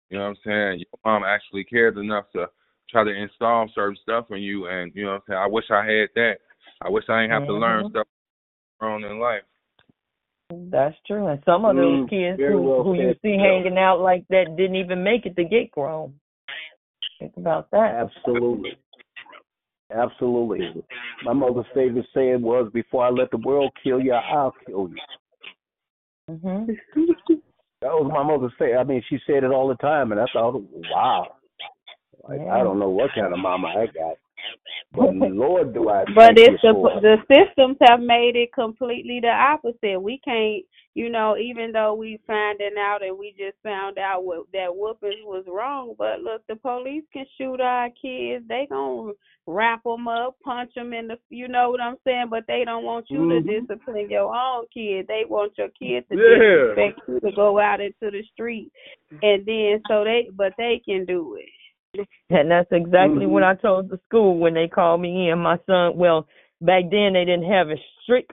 You know what I'm saying? Your mom actually cared enough to try to install certain stuff in you, and you know what I'm saying? I wish I had that. I wish I didn't have to learn stuff on in life. That's true. And some of those kids who you see hanging out like that didn't even make it to get grown. Think about that. Absolutely. Absolutely. My mother's favorite saying was, "Before I let the world kill you, I'll kill you." Mhm. That was my mother's saying. I mean, she said it all the time, and I thought, wow. Like, I don't know what kind of mama I got. But Lord, do I But thank it's you for the systems have made it completely the opposite. We can't, even though we finding out and we just found out that whoopings was wrong, but look, the police can shoot our kids. They gonna wrap them up, punch them in the, you know what I'm saying? But they don't want you to discipline your own kid. They want your kid to disrespect you, to go out into the street, and then but they can do it. And that's exactly what I told the school when they called me in. My son, well, back then they didn't have a strict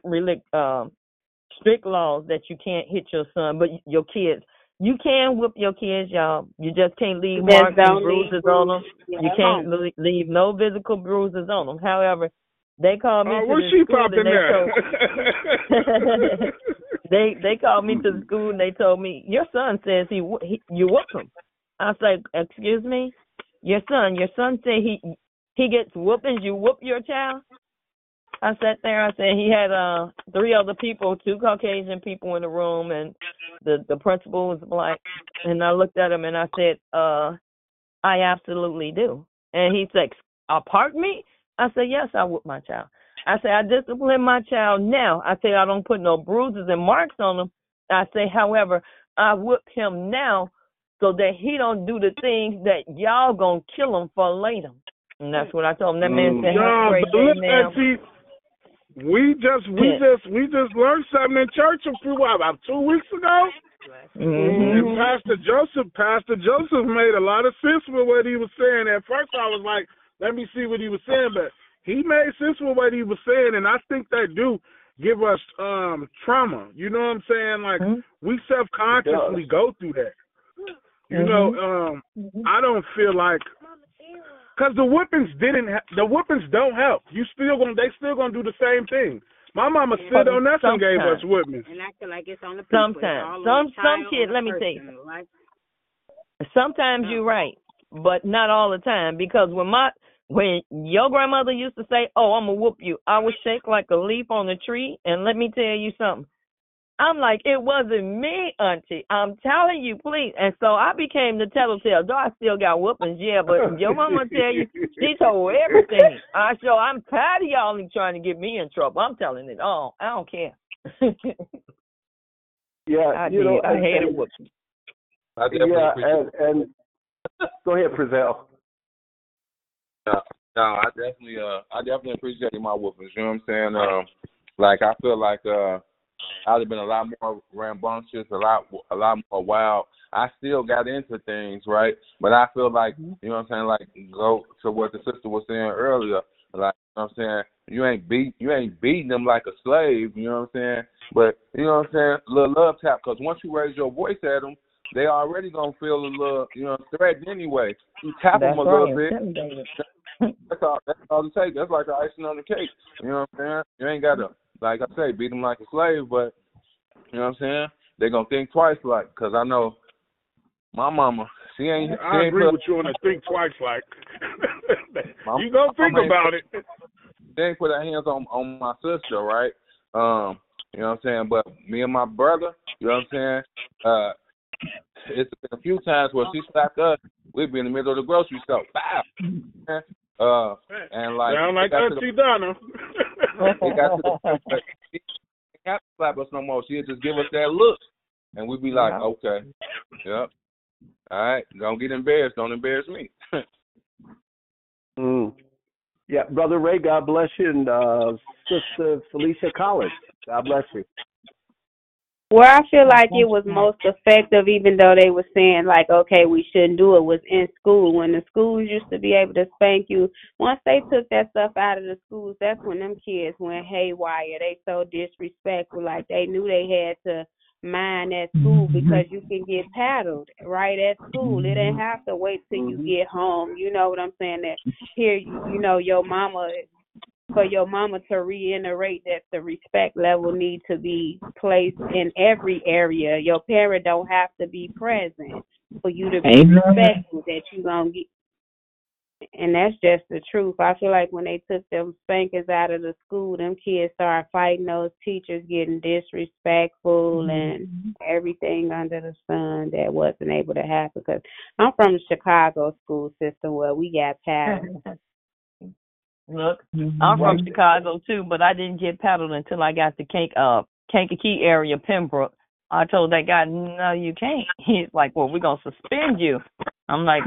laws that you can't hit your son, but your kids, you can whip your kids, y'all. You just can't leave marks and bruises on them. You can't leave no physical bruises on them. However, they called me to the school and they called me to the school and they told me, your son says you whoop him. I was like, excuse me? Your son said he gets whoopings. You whoop your child? I sat there. I said he had 3 other people, 2 Caucasian people in the room, and the principal was black. And I looked at him and I said, I absolutely do. And he said, pardon me? I said, yes, I whoop my child. I said, I discipline my child now. I said, I don't put no bruises and marks on him. I say, however, I whoop him now so that he don't do the things that y'all gonna kill him for later. And that's what I told him. That man said, we just learned something in church about 2 weeks ago. And Pastor Joseph made a lot of sense with what he was saying. At first I was like, let me see what he was saying, but he made sense with what he was saying, and I think they do give us trauma. You know what I'm saying? Like we subconsciously go through that. You know, I don't feel like, because the whippings don't help. They still gonna do the same thing. My mama stood on us and gave us whippings. And I feel like it's on the sometimes. Some kids, let me tell you. Sometimes you're right, but not all the time. Because when your grandmother used to say, "Oh, I'm gonna whoop you," I would shake like a leaf on a tree. And let me tell you something. I'm like, it wasn't me, Auntie. I'm telling you, please. And so I became the tattletale. Though I still got whoopings, yeah, but your mama tell you, she told everything. I'm tired of y'all trying to get me in trouble. I'm telling it all. I don't care. Yeah, I hated whoopings. And go ahead, Frizzell. No, I definitely appreciate my whoopings. You know what I'm saying? Like I feel like I'd have been a lot more rambunctious, a lot more wild. I still got into things, right? But I feel like, you know what I'm saying, like go to what the sister was saying earlier. Like, you know what I'm saying, you ain't beating them like a slave, you know what I'm saying? But, you know what I'm saying, little love tap, because once you raise your voice at them, they already going to feel a little, threatened anyway. You tap them a little bit. That's all it takes. That's like the icing on the cake. You know what I'm saying? You ain't got to, like I say, beat them like a slave, but, you know what I'm saying? They're going to think twice like, because I know my mama, I agree with you on the think twice like. You going to think about it. They ain't put their hands on my sister, right? You know what I'm saying? But me and my brother, you know what I'm saying? It's been a few times where she slapped us. We'd be in the middle of the grocery store. Wow. And like, sound like Auntie Donna. It got to the point where she didn't have to slap us no more. She'd just give us that look, and we'd be like, okay, yep, all right, don't get embarrassed. Don't embarrass me. Yeah, Brother Ray, God bless you, and Sister Felicia Collins, God bless you. Where I feel like it was most effective, even though they were saying, like, okay, we shouldn't do it, was in school. When the schools used to be able to spank you, once they took that stuff out of the schools, that's when them kids went haywire. They so disrespectful. Like, they knew they had to mind at school because you can get paddled right at school. It ain't have to wait till you get home. You know what I'm saying? That here, you know, your mama, for your mama to reiterate that the respect level need to be placed in every area. Your parent don't have to be present for you to be respectful that you gonna get. And that's just the truth. I feel like when they took them spankings out of the school, them kids started fighting those teachers, getting disrespectful and everything under the sun that wasn't able to happen. Because I'm from the Chicago school system where we got paddled. Look, I'm from Chicago too, but I didn't get paddled until I got to Kankakee area, Pembroke. I told that guy, no, you can't. He's like, well, we're going to suspend you. I'm like,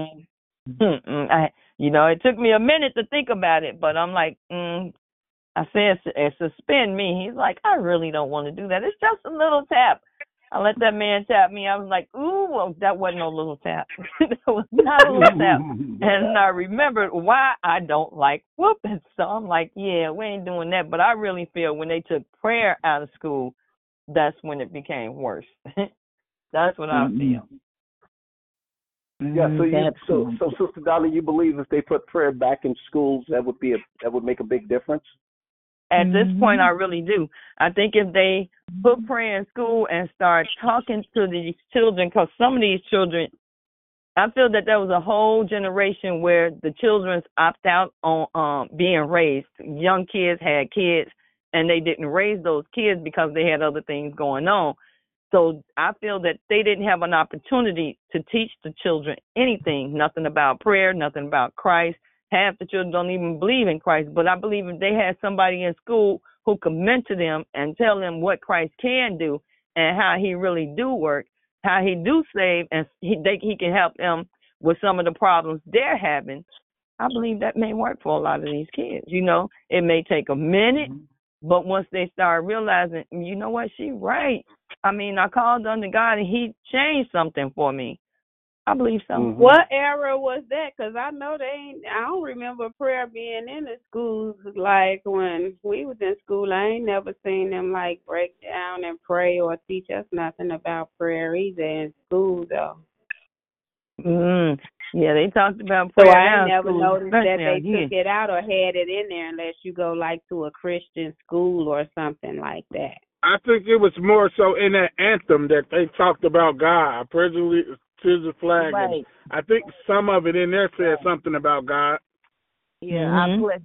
it took me a minute to think about it, but I'm like, I said, suspend me. He's like, I really don't want to do that. It's just a little tap. I let that man tap me. I was like, ooh, well, that wasn't no little tap. That was not a little tap. And I remembered why I don't like whooping. So I'm like, yeah, we ain't doing that. But I really feel when they took prayer out of school, that's when it became worse. That's what I feel. Yeah, so Sister Donna, you believe if they put prayer back in schools, that would make a big difference? At this point, I really do. I think if they put prayer in school and start talking to these children, because some of these children, I feel that there was a whole generation where the children's opt out on being raised. Young kids had kids, and they didn't raise those kids because they had other things going on. So I feel that they didn't have an opportunity to teach the children anything, nothing about prayer, nothing about Christ. Half the children don't even believe in Christ. But I believe if they had somebody in school who could mentor them and tell them what Christ can do and how he really do work, how he do save, and he can help them with some of the problems they're having, I believe that may work for a lot of these kids. You know, it may take a minute, but once they start realizing, you know what, she's right. I mean, I called on the God and he changed something for me. I believe so. What era was that? Because I know I don't remember prayer being in the schools. Like when we was in school, I ain't never seen them like break down and pray or teach us nothing about prayer either in school though. Yeah, they talked about prayer. So I never noticed that they took it out or had it in there unless you go like to a Christian school or something like that. I think it was more so in that anthem that they talked about God. I presently to the flag. Right. I think some of it in there said something about God. Yeah, I pledge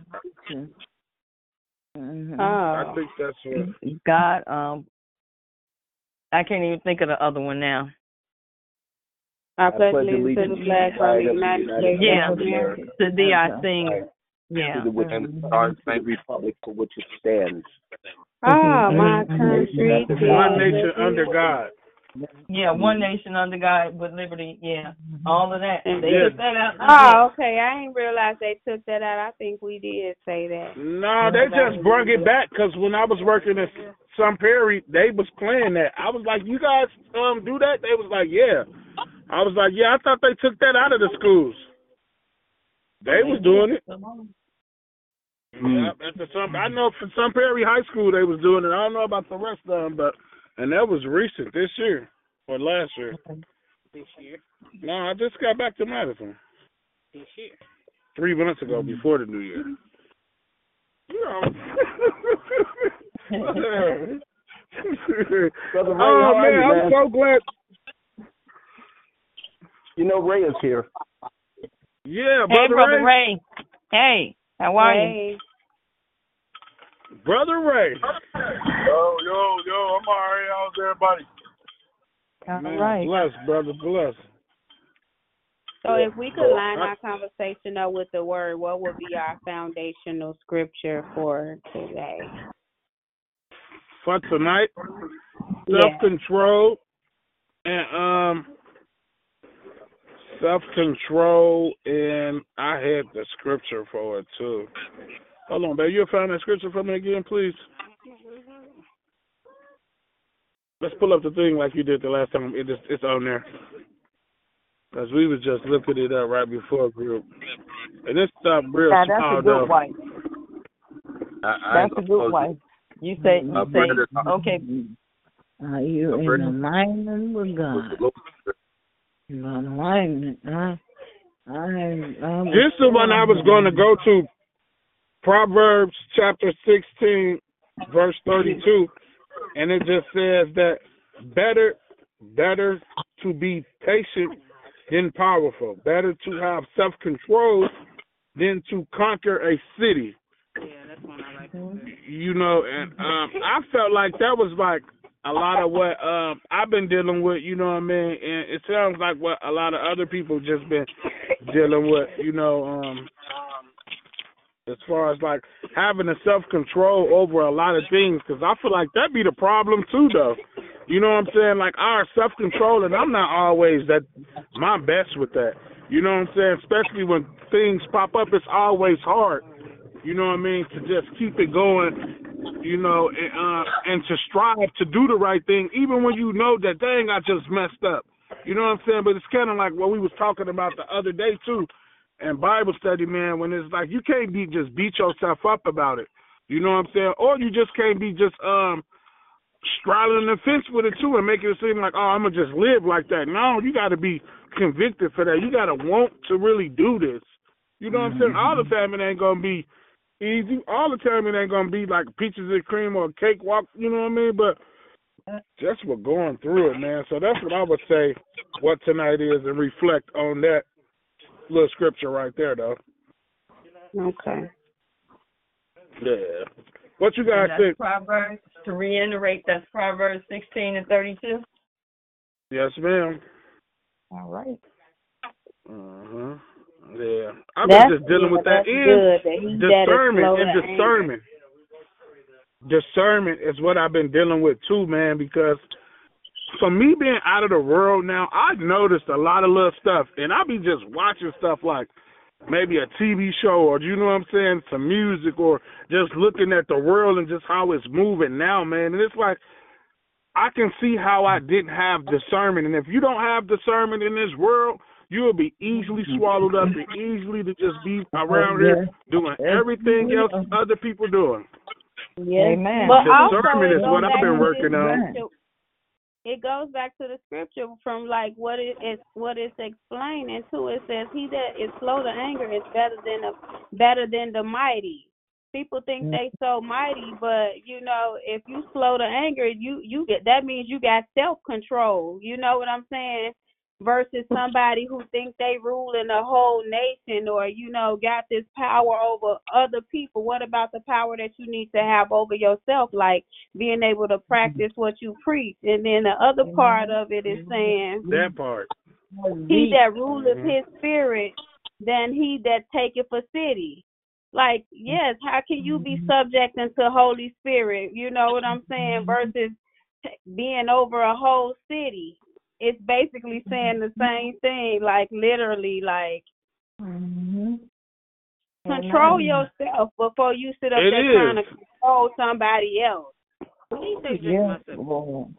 I think that's what God. I can't even think of the other one now. I pledge allegiance to the flag of the United States. Yeah, to thee I sing. Yeah. To the republic for which it stands. My country. One nation under God. Yeah, one nation under God with liberty. Yeah, all of that. They took that out. Oh, okay. I didn't realize they took that out. I think we did say that. No, they just brought it back because when I was working at Sun Prairie, they was playing that. I was like, you guys do that? They was like, yeah. I was like, yeah, I thought they took that out of the schools. They was doing it. Yeah, I know for Sun Prairie High School they was doing it. I don't know about the rest of them, and that was recent this year or last year. This year? No, I just got back to Madison. This year? 3 months ago, before the new year. Brother Ray, oh man, I'm so glad. You know Ray is here. Yeah, hey, Brother Ray. Hey, how are you? Brother Ray. Yo, I'm all right. How's everybody? All right. Bless, brother, bless. So if we could line our conversation up with the word, what would be our foundational scripture for today? For tonight? Self-control and self-control, and I had the scripture for it too. Hold on, babe. You'll find that scripture for me again, please? Let's pull up the thing like you did the last time. It's on there. Because we was just looking it up right before group. And this stuff real small, that's a good wife. That's a good wife. You say, okay. Are you in alignment with God? In alignment, huh? This is the one I was going to go to. Proverbs chapter 16, verse 32. And it just says that better to be patient than powerful. Better to have self-control than to conquer a city. Yeah, that's one I like. You know, and I felt like that was like a lot of what I've been dealing with, you know what I mean? And it sounds like what a lot of other people just been dealing with, you know, as far as like having a self-control over a lot of things, because I feel like that be the problem too, though. You know what I'm saying? Like our self-control, and I'm not always that my best with that. You know what I'm saying? Especially when things pop up, it's always hard. You know what I mean? To just keep it going, you know, and to strive to do the right thing, even when you know that, dang, I just messed up. You know what I'm saying? But it's kind of like what we was talking about the other day, too, in Bible study, man, when it's like you can't just beat yourself up about it. You know what I'm saying? Or you just can't be just straddling the fence with it, too, and making it seem like, oh, I'm going to just live like that. No, you got to be convicted for that. You got to want to really do this. You know what I'm saying? All the time it ain't going to be easy. All the time it ain't going to be like peaches and cream or a cakewalk, you know what I mean? But just we're going through it, man. So that's what I would say what tonight is, and reflect on that little scripture right there, though. Okay. Yeah. What you guys think? Proverbs, to reiterate, that's Proverbs 16 and 32? Yes, ma'am. All right. Uh-huh. Yeah. I've been just dealing with that. And discernment. Discernment is what I've been dealing with too, man, because for me being out of the world now, I've noticed a lot of little stuff, and I be just watching stuff like maybe a TV show, or you know what I'm saying, some music, or just looking at the world and just how it's moving now, man. And it's like I can see how I didn't have discernment, and if you don't have discernment in this world, you will be easily swallowed up and easily to just be around here doing everything else other people doing. Yes. Amen. But discernment is what I've been working on. It goes back to the scripture from like what it's explaining too. It says, "He that is slow to anger is better than the mighty." People think they so mighty, but you know, if you slow to anger, you get, that means you got self-control. You know what I'm saying? Versus somebody who thinks they rule in the whole nation, or you know, got this power over other people. What about the power that you need to have over yourself, like being able to practice what you preach? And then the other part of it is saying that part. He that ruleth his spirit, than he that taketh a city. Like, yes, how can you be subject unto Holy Spirit? You know what I'm saying? Versus being over a whole city. It's basically saying the same thing, like literally, like control yourself before you sit up there trying to control somebody else. Yes, Lord.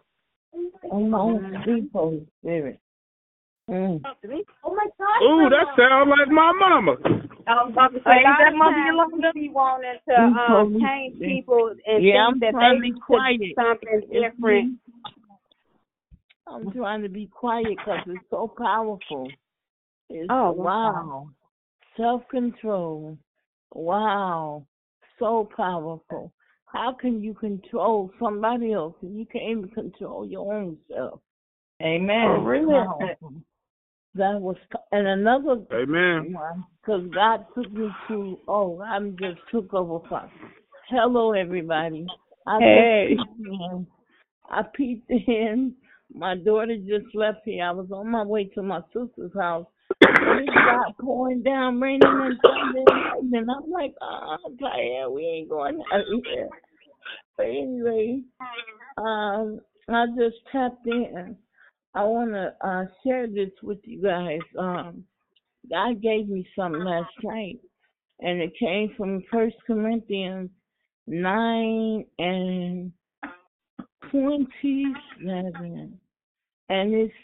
Holy Spirit. Oh my God! Ooh, that sounds like my mama. I was about to say, is that Mama Yolanda? Be wanting to change people and think that they could do something different. I'm trying to be quiet because it's so powerful. It's, wow. Wow. Self-control. Wow. So powerful. How can you control somebody else if you can't even control your own self? Amen. Really? That was, and another Amen. one, because God took me to, I'm just took over. Hello, everybody. I peeped in. My daughter just left here. I was on my way to my sister's house. It got pouring down, raining and thundering, and I'm like, I'm tired. We ain't going out here. But anyway, I just tapped in. I want to share this with you guys. God gave me something last night, and it came from 1 Corinthians 9 and 27. And it's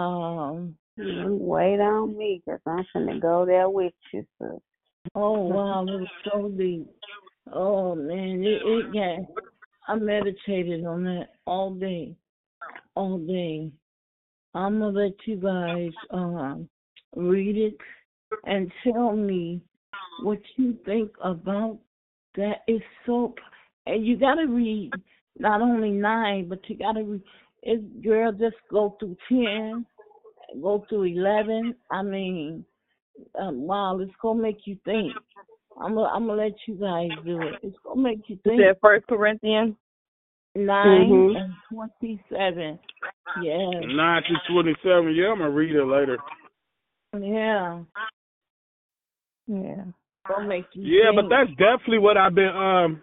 wait on me, because I'm finna go there with you, sis. Oh wow, it was so deep. Oh man, it got. I meditated on that all day. all day. I'm gonna let you guys read it and tell me what you think about that. Is so, and you gotta read not only 9, but you gotta read. Girl, just go through 10, go through 11. I mean, wow, it's gonna make you think. I'm gonna let you guys do it. It's gonna make you think. Is that 1 Corinthians 9 and 27. Yeah. 9 to 27. Yeah, I'm gonna read it later. Yeah. Yeah. Gonna make you Yeah, think. but that's definitely what I've been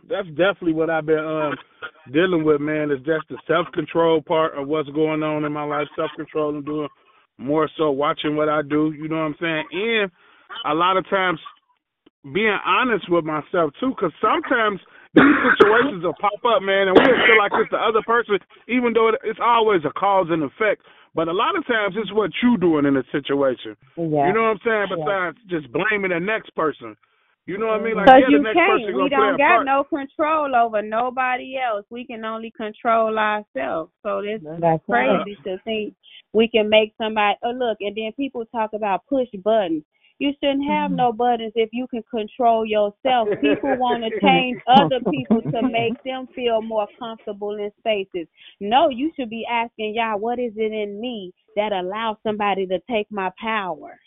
dealing with, man. Is just the self-control part of what's going on in my life. Self-control and doing more so watching what I do. You know what I'm saying? And a lot of times being honest with myself too, because sometimes these situations will pop up, man, and we'll feel like it's the other person, even though it's always a cause and effect. But a lot of times it's what you doing in a situation. Yeah. You know what I'm saying? Besides just blaming the next person. You know what I mean? Like, Because yeah, you the next can't. person We gonna play don't a got part. no control over nobody else. We can only control ourselves. So that's crazy to think we can make somebody. Oh, look, and then people talk about push buttons. You shouldn't have no buttons if you can control yourself. People want to change other people to make them feel more comfortable in spaces. No, you should be asking, y'all, what is it in me that allows somebody to take my power?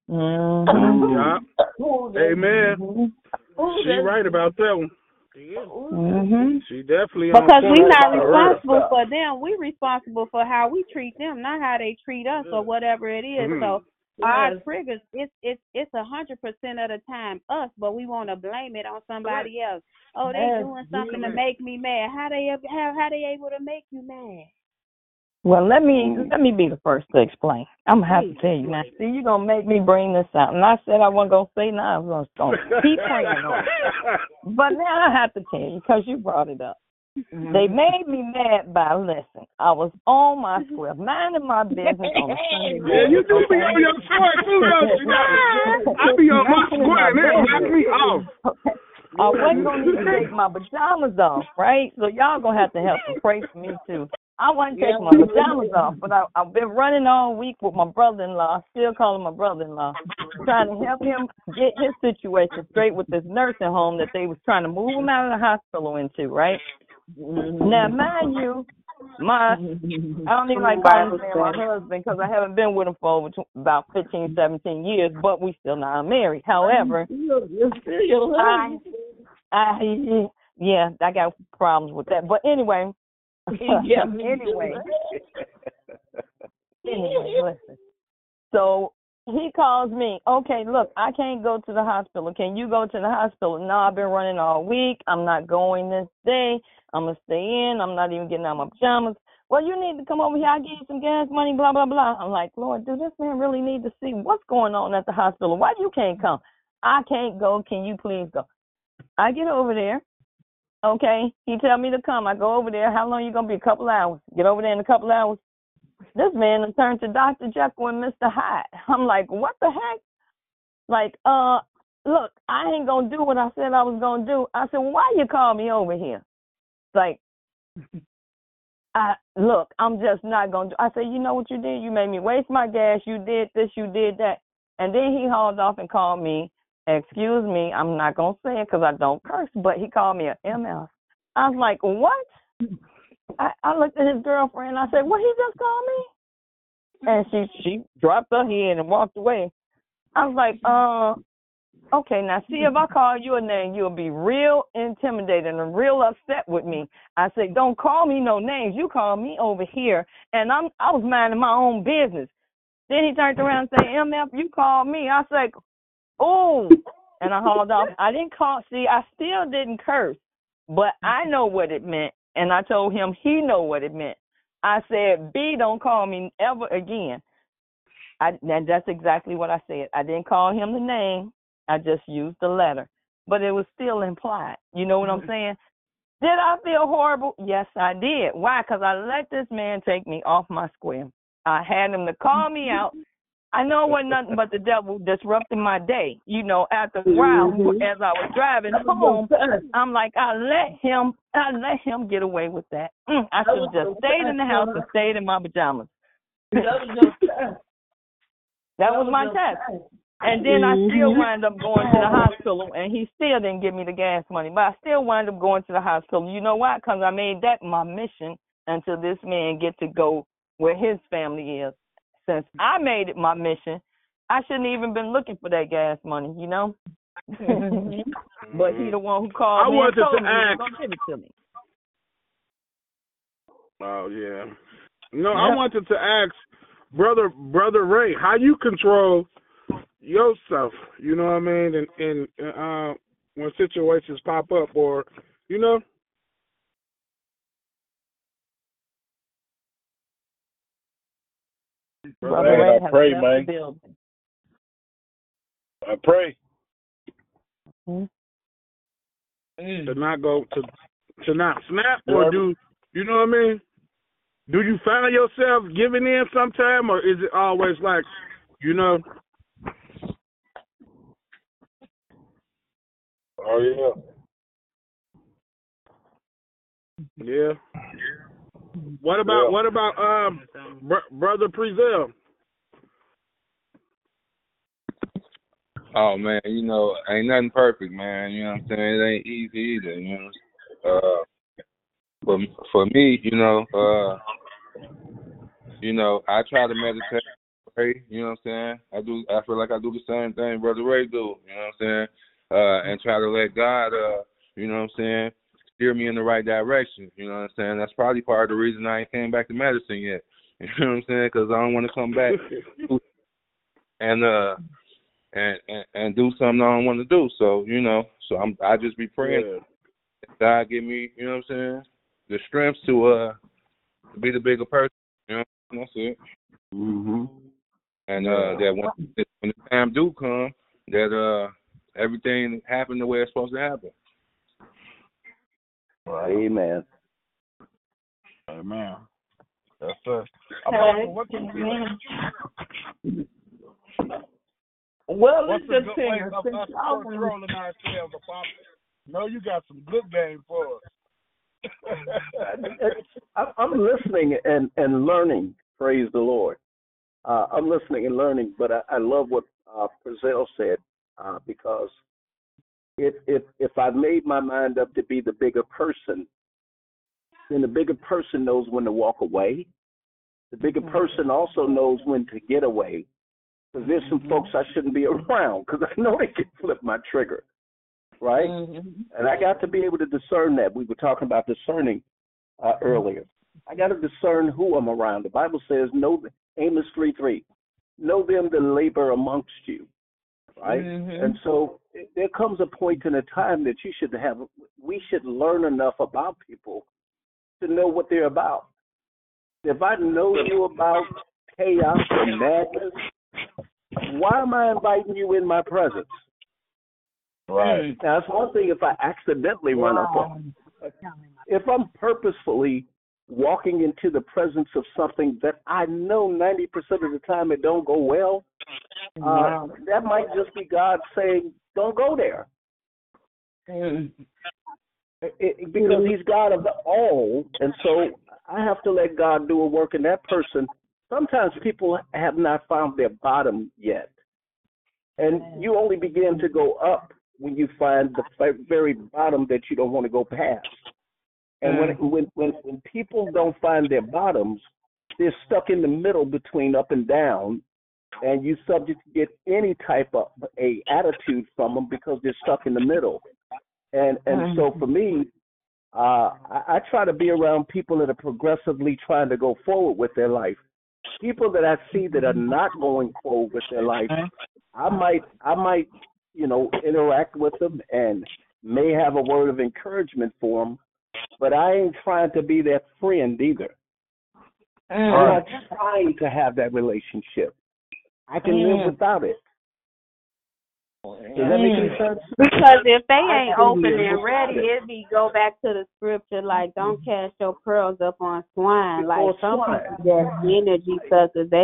Yeah. Amen. She right about that one. She definitely on because point. we're not responsible for them. We're responsible for how we treat them, not how they treat us or whatever it is. So our triggers, it's 100% of the time us, but we want to blame it on somebody else. Oh, they doing something to make me mad. How they able to make you mad? Well, let me be the first to explain. I'm gonna have to tell you now. See, you're gonna make me bring this out, and I said I wasn't gonna say now. I was gonna keep praying on it. But now I have to tell you because you brought it up. They made me mad by listen. I was on my square, minding my business on a Sunday morning. Yeah, you do be on your square too, don't you? I be on my square and it knock me off. I wasn't gonna even take my pajamas off, right? So y'all gonna have to help and pray for me too. I wasn't taking my pajamas off, but I've been running all week with my brother-in-law, still calling my brother-in-law, trying to help him get his situation straight with this nursing home that they was trying to move him out of the hospital into, right? Now, mind you, I don't even like calling him my husband because I haven't been with him for about 15, 17 years, but we still not married. However, I got problems with that. But anyway, anyway, listen. So he calls me, okay, look, I can't go to the hospital. Can you go to the hospital? No, I've been running all week. I'm not going this day. I'm going to stay in. I'm not even getting out of my pajamas. Well, you need to come over here. I'll give you some gas money, blah, blah, blah. I'm like, Lord, does this man really need to see what's going on at the hospital? Why you can't come? I can't go. Can you please go? I get over there. Okay, he tell me to come. I go over there. How long you going to be? A couple hours. Get over there in a couple hours. This man has turned to Dr. Jekyll and Mr. Hyde. I'm like, what the heck? Like, look, I ain't going to do what I said I was going to do. I said, well, why you call me over here? Like, look, I'm just not going to do. I said, you know what you did? You made me waste my gas. You did this, you did that. And then he hauled off and called me. Excuse me, I'm not going to say it because I don't curse, but he called me an MF. I was like, what? I looked at his girlfriend. I said, what, he just called me? And she dropped her head and walked away. I was like, okay, now see, if I call you a name, you'll be real intimidated and real upset with me. I said, don't call me no names. You call me over here, and I was minding my own business. Then he turned around and said, MF, you called me. I said, oh, and I hauled off. I still didn't curse, but I know what it meant, and I told him he know what it meant. I said, B, don't call me ever again. And that's exactly what I said. I didn't call him the name. I just used the letter, but it was still implied. You know what I'm saying? Did I feel horrible? Yes, I did. Why? Because I let this man take me off my square. I had him to call me out. I know it wasn't nothing but the devil disrupting my day. You know, after a while, as I was driving home, I'm like, I let him get away with that. I should have just stayed in the house and stayed in my pajamas. That was my test. And then I still wound up going to the hospital, and he still didn't give me the gas money. But I still wound up going to the hospital. You know why? Because I made that my mission until this man get to go where his family is. Since I made it my mission, I shouldn't even been looking for that gas money, you know? But he the one who called me and told me he was going to give it to me. Oh, yeah. No, I wanted to ask Brother Ray, how you control yourself, you know what I mean, and when situations pop up, or, you know? Brother Ray, I pray, man. I pray. To not go, to not snap, or do, you know what I mean? Do you find yourself giving in sometime, or is it always like, you know? Oh, yeah. Yeah. What about Brother Prezel? Oh man, you know, ain't nothing perfect, man. You know what I'm saying? It ain't easy either, you know. For me, you know, I try to meditate, pray, you know what I'm saying? I feel like I do the same thing Brother Ray do, you know what I'm saying? And try to let God, you know what I'm saying, steer me in the right direction, you know what I'm saying? That's probably part of the reason I ain't came back to medicine yet, you know what I'm saying? Because I don't want to come back and do something I don't want to do. So, you know, I just be praying God give me, you know what I'm saying, the strength to be the bigger person, you know, that's it. Mm-hmm. And that when the time do come, that everything happened the way it's supposed to happen. Amen. Amen. That's it. What's a good way of us controlling ourselves, Apostle? No, you got some good game for us. I'm listening and learning. Praise the Lord. I'm listening and learning, but I love what Prezel said because if I've made my mind up to be the bigger person, then the bigger person knows when to walk away. The bigger person also knows when to get away. Because there's some folks I shouldn't be around because I know they can flip my trigger, right? And I got to be able to discern that. We were talking about discerning earlier. I got to discern who I'm around. The Bible says, know Amos 3:3, know them that labor amongst you, right? And so there comes a point in a time that we should learn enough about people to know what they're about. If I know you about chaos and madness, why am I inviting you in my presence? Right. Now, that's one thing if I accidentally run up on. If I'm purposefully walking into the presence of something that I know 90% of the time it don't go well, that might just be God saying, don't go there. Because he's God of all, and so I have to let God do a work in that person. Sometimes people have not found their bottom yet. And you only begin to go up when you find the very bottom that you don't want to go past. And when people don't find their bottoms, they're stuck in the middle between up and down, and you're subject to get any type of a attitude from them because they're stuck in the middle. And so for me, I try to be around people that are progressively trying to go forward with their life. People that I see that are not going forward with their life, I might, interact with them and may have a word of encouragement for them, but I ain't trying to be their friend either. I'm not trying to have that relationship. I can live without it. Does that make any sense? Because if they ain't open and ready, go back to the scripture like, don't cast your pearls up on swine. Like some people, that energy suckers,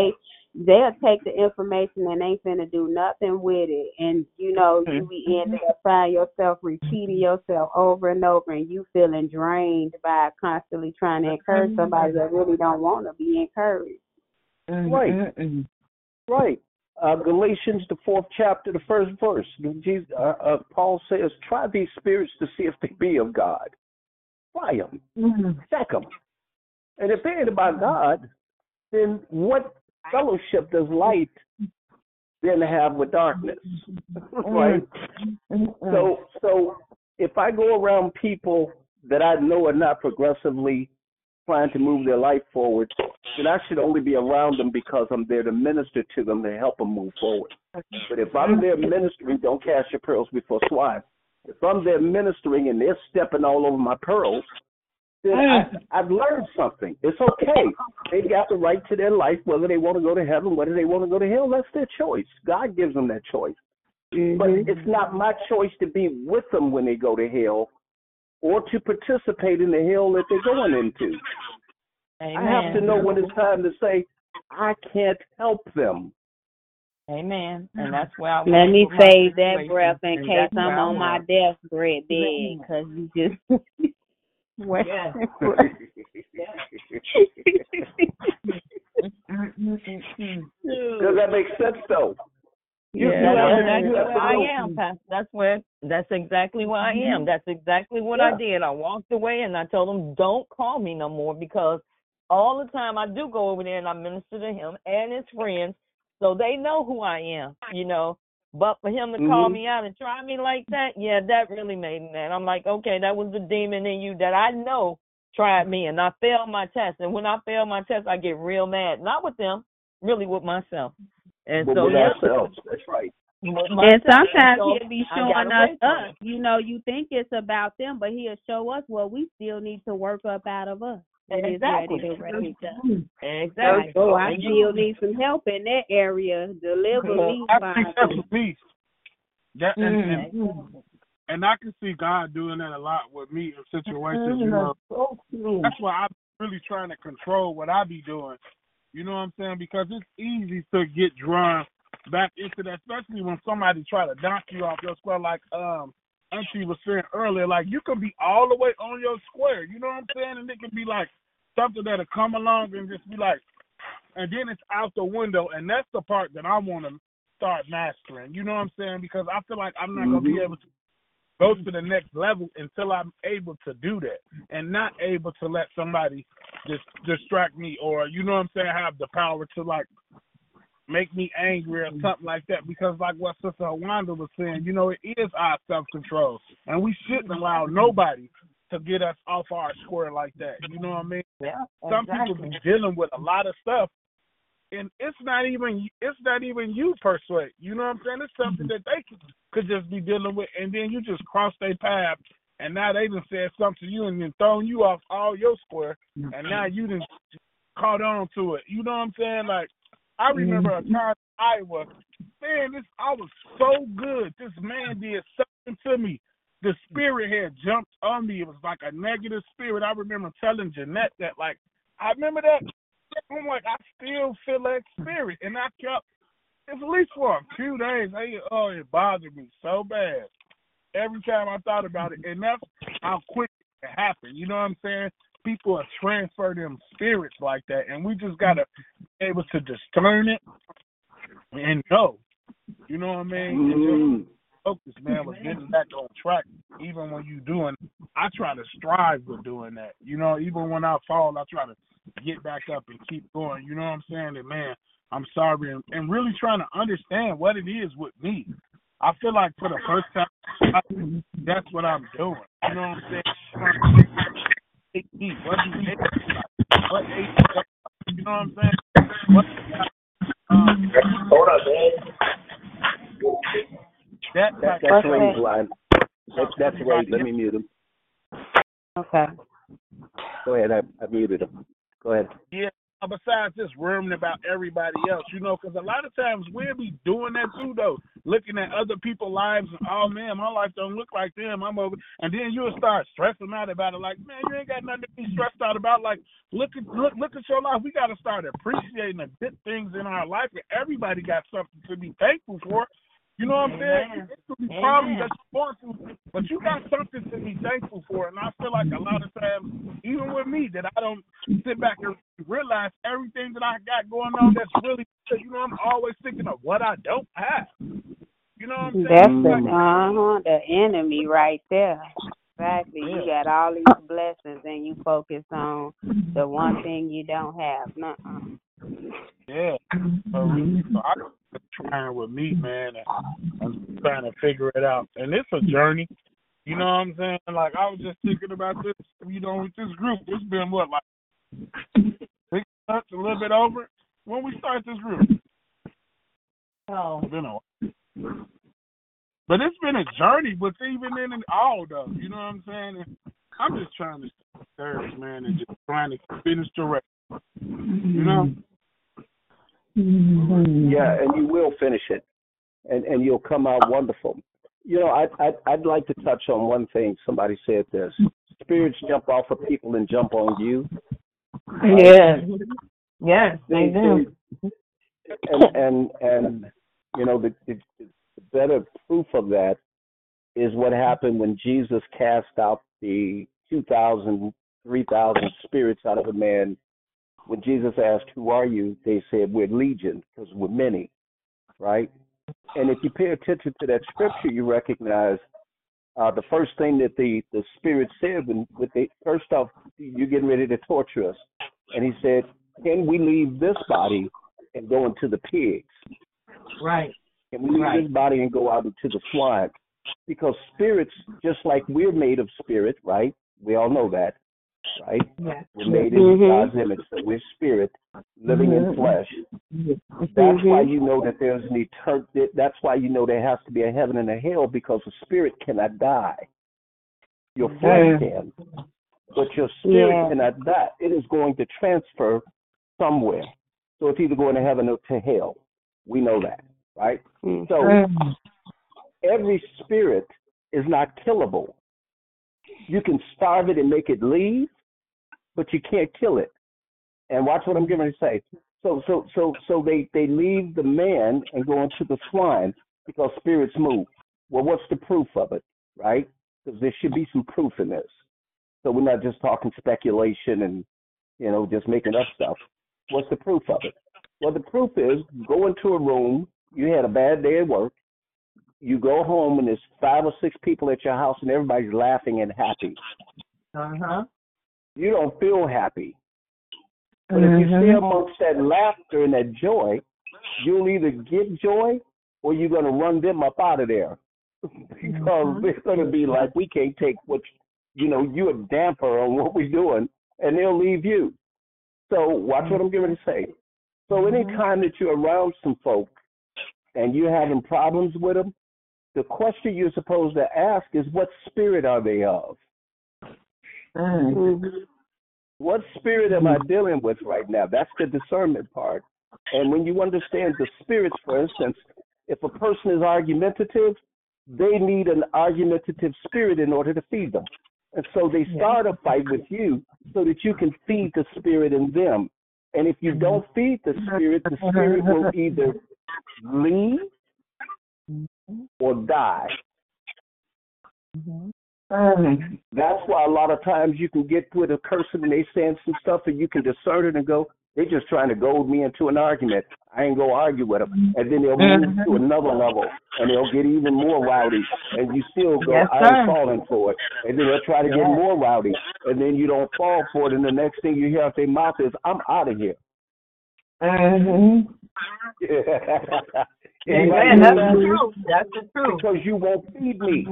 they'll take the information and ain't finna do nothing with it. And, you know, you be ended up finding yourself repeating yourself over and over, and you feeling drained by constantly trying to encourage somebody that really don't want to be encouraged. Right. Right. Galatians, the 4th chapter, the 1st verse. Jesus, Paul says, try these spirits to see if they be of God. Try them. Check them. And if they ain't about God, then what fellowship does light then have with darkness? Right? So if I go around people that I know are not progressively trying to move their life forward, then I should only be around them because I'm there to minister to them to help them move forward. But if I'm there ministering, don't cast your pearls before swine. If I'm there ministering and they're stepping all over my pearls, then I've learned something. It's okay. They've got the right to their life, whether they want to go to heaven, whether they want to go to hell. That's their choice. God gives them that choice. But it's not my choice to be with them when they go to hell or to participate in the hell that they're going into. Amen. I have to know when it's time to say, I can't help them. Amen. And that's why let me save that breath in case I'm on my deathbed bed, because you just... Yeah. Does that make sense, though? That's exactly where I am. That's exactly what I did. I walked away and I told him, don't call me no more, because all the time I do go over there and I minister to him and his friends, so they know who I am, you know. But for him to call me out and try me like that, that really made me mad. I'm like, okay, that was the demon in you that I know tried me, and I failed my test. And when I fail my test, I get real mad. Not with them, really with myself. And but so with ourselves, that's right. And sometimes he'll be showing us. You know, you think it's about them, but he'll show us what we still need to work up out of us. Exactly. Exactly. So I still need some help in that area. Deliver me. I think that's a piece. That and I can see God doing that a lot with me in situations. You know, that's why I'm really trying to control what I be doing. You know what I'm saying? Because it's easy to get drawn back into that, especially when somebody try to knock you off your square, like Auntie was saying earlier. Like, you can be all the way on your square. You know what I'm saying? And it can be like something that'll come along and just be like, and then it's out the window. And that's the part that I want to start mastering. You know what I'm saying? Because I feel like I'm not going to be able to go to the next level until I'm able to do that, and not able to let somebody just distract me, or, you know what I'm saying, have the power to, like, make me angry or something like that. Because like what Sister Wanda was saying, you know, it is our self-control, and we shouldn't allow nobody to get us off our square like that. You know what I mean? Yeah, some people be dealing with a lot of stuff, and it's not even you per se. You know what I'm saying? It's something that they could just be dealing with, and then you just cross their path, and now they done said something to you and then thrown you off all your square, and now you done caught on to it. You know what I'm saying? Like, I remember a time I was so good. This man did something to me. The spirit had jumped on me. It was like a negative spirit. I remember telling Jeanette that, like, I remember that. I'm like, I still feel that spirit. And I kept, at least for a few days, it bothered me so bad every time I thought about it. And that's how quick it happened. You know what I'm saying? People are transfer them spirits like that. And we just got to be able to discern it and know. You know what I mean? And just focus, man, with getting back on track. Even when you doing, I try to strive with doing that. You know, even when I fall, I try to get back up and keep going. You know what I'm saying? And, man, I'm sorry. And really trying to understand what it is with me. I feel like for the first time, that's what I'm doing. You know what I'm saying? What you know what I'm saying? Hold on, man. That's Ray's line. That's Ray. Let me mute him. Okay. Go ahead. I muted him. Go ahead. Yeah, besides just worrying about everybody else, because a lot of times we'll be doing that too, though, looking at other people's lives and, oh, man, my life don't look like them, I'm over, and then you'll start stressing out about it, like, man, you ain't got nothing to be stressed out about, like, look at your life. We got to start appreciating the good things in our life, and everybody got something to be thankful for. You know what I'm saying? It could be problems that you're going through, but you got something to be thankful for. And I feel like a lot of times, even with me, that I don't sit back and realize everything that I got going on that's really good. I'm always thinking of what I don't have. You know what I'm saying? That's the enemy right there. Exactly. You got all these blessings and you focus on the one thing you don't have. Yeah. So I'm trying with me, man, and I'm trying to figure it out. And it's a journey. You know what I'm saying? Like, I was just thinking about this, with this group. It's been, what, like 6 months, a little bit over? When we start this group? Oh. It's been a while. But it's been a journey, but even in it all, though. You know what I'm saying? And I'm just trying to stay encouraged, man, and just trying to finish the race. You know? Yeah, and you will finish it, and you'll come out wonderful. I'd like to touch on one thing. Somebody said this: spirits jump off of people and jump on you. Yeah. Yes, they do. And the better proof of that is what happened when Jesus cast out the 2,000, 3,000 spirits out of a man. When Jesus asked, "Who are you?" they said, "We're legion," because we're many, right? And if you pay attention to that scripture, you recognize the first thing that the Spirit said first off, you're getting ready to torture us. And he said, "Can we leave this body and go into the pigs?" Right. Can we leave this body and go out into the swine? Because spirits, just like we're made of spirit, right? We all know that. Right? Yeah. We're made in God's image, so we're spirit, living in flesh. That's why you know that there's an that's why you know there has to be a heaven and a hell, because the spirit cannot die. Your flesh can, but your spirit cannot die. It is going to transfer somewhere. So it's either going to heaven or to hell. We know that, right? So every spirit is not killable. You can starve it and make it leave, but you can't kill it. And watch what I'm going to say. So they leave the man and go into the swine because spirits move. Well, what's the proof of it, right? Because there should be some proof in this. So we're not just talking speculation and, just making up stuff. What's the proof of it? Well, the proof is go into a room. You had a bad day at work. You go home and there's 5 or 6 people at your house and everybody's laughing and happy. You don't feel happy. But if you stay amongst that laughter and that joy, you'll either get joy or you're going to run them up out of there. Because they're going to be like, we can't take what, you're a damper on what we're doing, and they'll leave you. So watch what I'm going to say. So anytime that you're around some folk and you're having problems with them, the question you're supposed to ask is, what spirit are they of? What spirit am I dealing with right now? That's the discernment part. And when you understand the spirits, for instance, if a person is argumentative, they need an argumentative spirit in order to feed them. And so they start a fight with you so that you can feed the spirit in them. And if you don't feed the spirit will either leave or die. That's why a lot of times you can get with a person and they saying some stuff and you can discern it and go, they're just trying to goad me into an argument. I ain't gonna argue with them. And then they'll move to another level and they'll get even more rowdy. And you still go, I ain't falling for it. And then they'll try to get more rowdy. And then you don't fall for it. And the next thing you hear out their mouth is, I'm out of here. Amen. That's the truth. That's the truth. Because you won't feed me.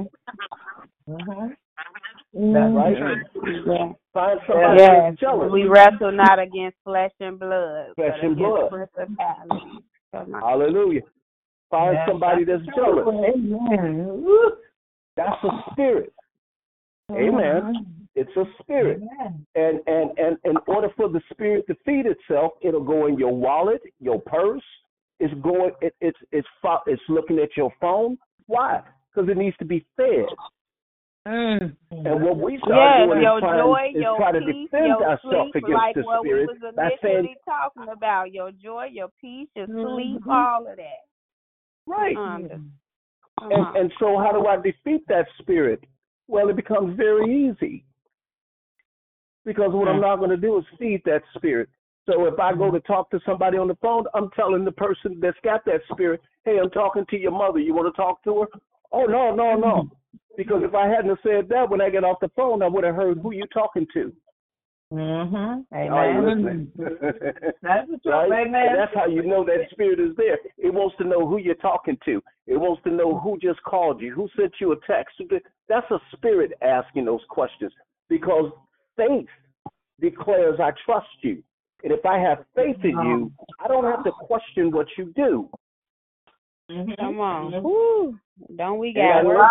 That's right. Find somebody that's jealous. We wrestle not against flesh and blood. Flesh and blood. Hallelujah. Find somebody that's jealous. Amen. That's a spirit. Amen. It's a spirit. And in order for the spirit to feed itself, it'll go in your wallet, your purse. It's looking at your phone. Why? Because it needs to be fed. And what we start doing is try to defend ourselves against the spirit by saying, talking about your joy, your peace, your sleep, all of that. Right. And so how do I defeat that spirit? Well, it becomes very easy. Because what I'm not going to do is feed that spirit. So if I go to talk to somebody on the phone, I'm telling the person that's got that spirit, hey, I'm talking to your mother. You want to talk to her? Oh, no. Because if I hadn't have said that when I get off the phone, I would have heard who you talking to. Amen. Are you listening? That's the truth, right? Amen. And that's how you know that spirit is there. It wants to know who you're talking to. It wants to know who just called you, who sent you a text. That's a spirit asking those questions, because faith declares I trust you. And if I have faith in you, I don't have to question what you do. Come on. Woo. Don't we got work?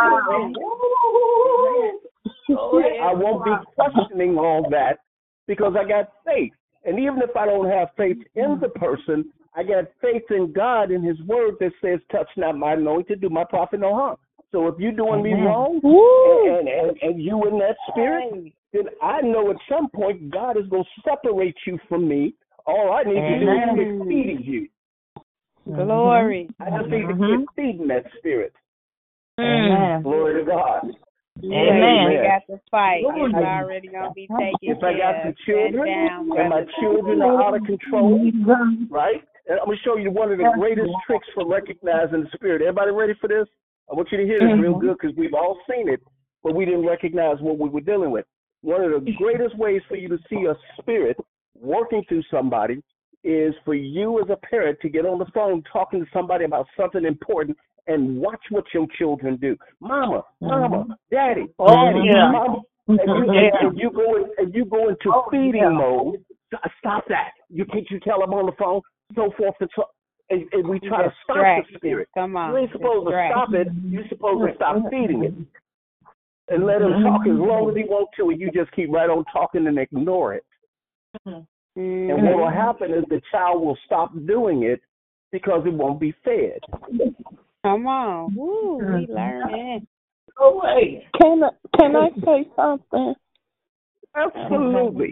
I won't be questioning all that because I got faith. And even if I don't have faith in the person, I got faith in God and his word that says, touch not my anointed, do my prophet no harm. So if you're doing me wrong and you in that spirit, then I know at some point God is going to separate you from me. All I need to do is keep feeding you. Glory. I just need to keep feeding that spirit. Glory to God. Amen. You got to fight. It's already going to be taken if I got the children and my children are out of control, right? And I'm going to show you one of the greatest tricks for recognizing the spirit. Everybody ready for this? I want you to hear this real good because we've all seen it, but we didn't recognize what we were dealing with. One of the greatest ways for you to see a spirit working through somebody is for you as a parent to get on the phone talking to somebody about something important and watch what your children do. Mama, daddy, mama. And you go into feeding mode. Stop that. You tell them on the phone, so forth and so. And we try to stop the spirit. Come on. You ain't supposed to stop it. You're supposed to stop feeding it. And let him talk as long as he wants to, and you just keep right on talking and ignore it. And what will happen is the child will stop doing it because it won't be fed. Come on. Woo, we learning. Oh, wait. Can I say something? Absolutely.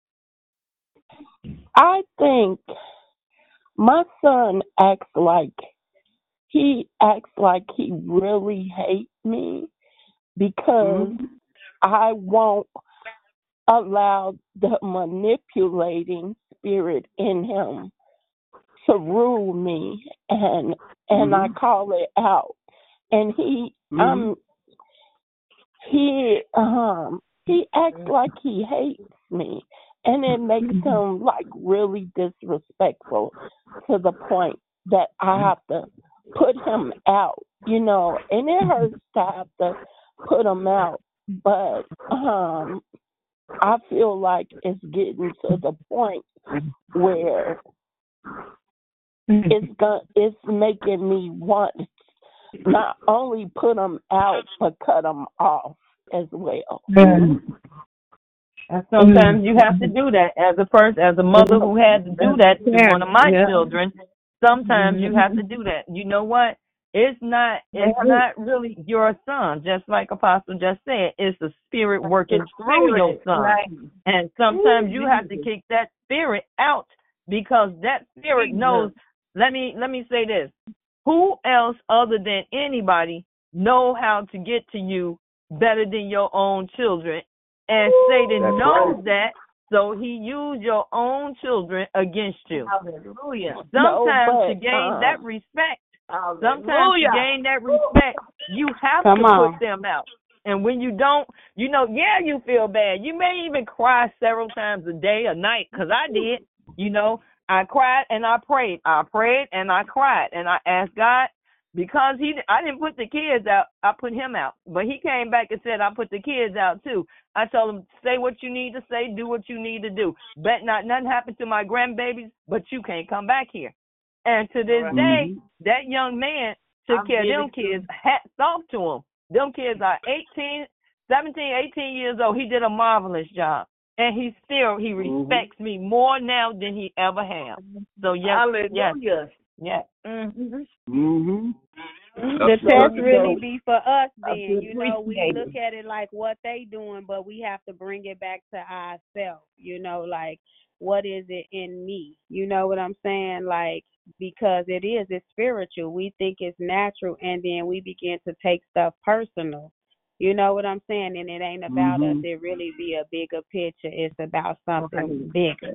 I think my son acts like he really hates me because I won't allow the manipulating spirit in him to rule me, and I call it out. And he acts like he hates me, and it makes him like really disrespectful to the point that I have to put him out, and it hurts to have to put him out, but I feel like it's getting to the point where it's making me want not only put them out but cut them off as well. And sometimes you have to do that as a mother who had to do that to one of my children. Sometimes you have to do that. You know what? It's not really your son, just like Apostle just said. It's the spirit working through your son. Right. And sometimes you have to kick that spirit out because that spirit knows. Let me say this. Who else other than anybody know how to get to you better than your own children? And Satan knows that, so he used your own children against you. Hallelujah. Sometimes to gain that respect, you have to put them out. And when you don't, you feel bad. You may even cry several times a day, a night, because I did. I cried and I prayed. I prayed and I cried. And I asked God, because I didn't put the kids out, I put him out. But he came back and said, I put the kids out too. I told him, say what you need to say, do what you need to do. Bet not nothing happened to my grandbabies, but you can't come back here. And to this day, that young man took care of them kids, hats off to him. Them kids are 18, 17, 18 years old. He did a marvelous job. And he respects me more now than he ever has. So, yes. Hallelujah. Yes. The test really be for us then. You know, we look at it like what they doing, but we have to bring it back to ourselves. You know, like, what is it in me? You know what I'm saying? Like, because it's spiritual. We think it's natural, and then we begin to take stuff personal. You know what I'm saying? And it ain't about us. It really be a bigger picture. It's about something bigger.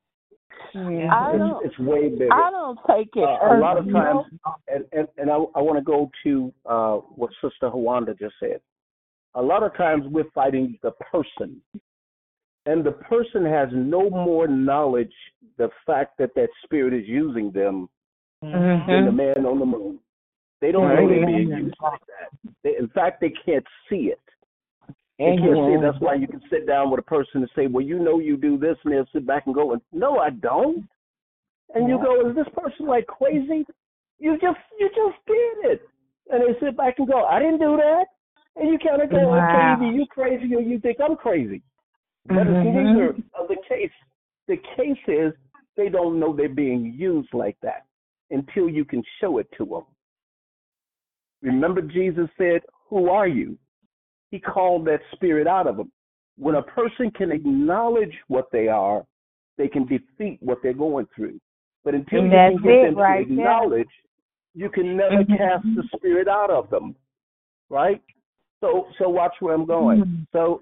It's way bigger. I don't take it a lot of times, and I want to go to what Sister Hawanda just said. A lot of times we're fighting the person, and the person has no more knowledge the fact that spirit is using them than the man on the moon. They don't know they're being used like that. In fact, they can't see it. They can't see it. That's why you can sit down with a person and say, well, you know you do this, and they'll sit back and go, no, I don't. And you go, is this person like crazy? You just did it. And they sit back and go, I didn't do that. And you kind of go, okay, either you crazy or you think I'm crazy. But it's neither of the case. The case is they don't know they're being used like that until you can show it to them. Remember, Jesus said, who are you? He called that spirit out of them. When a person can acknowledge what they are, they can defeat what they're going through. But until you can get them to acknowledge, you can never cast the spirit out of them, right? So watch where I'm going. So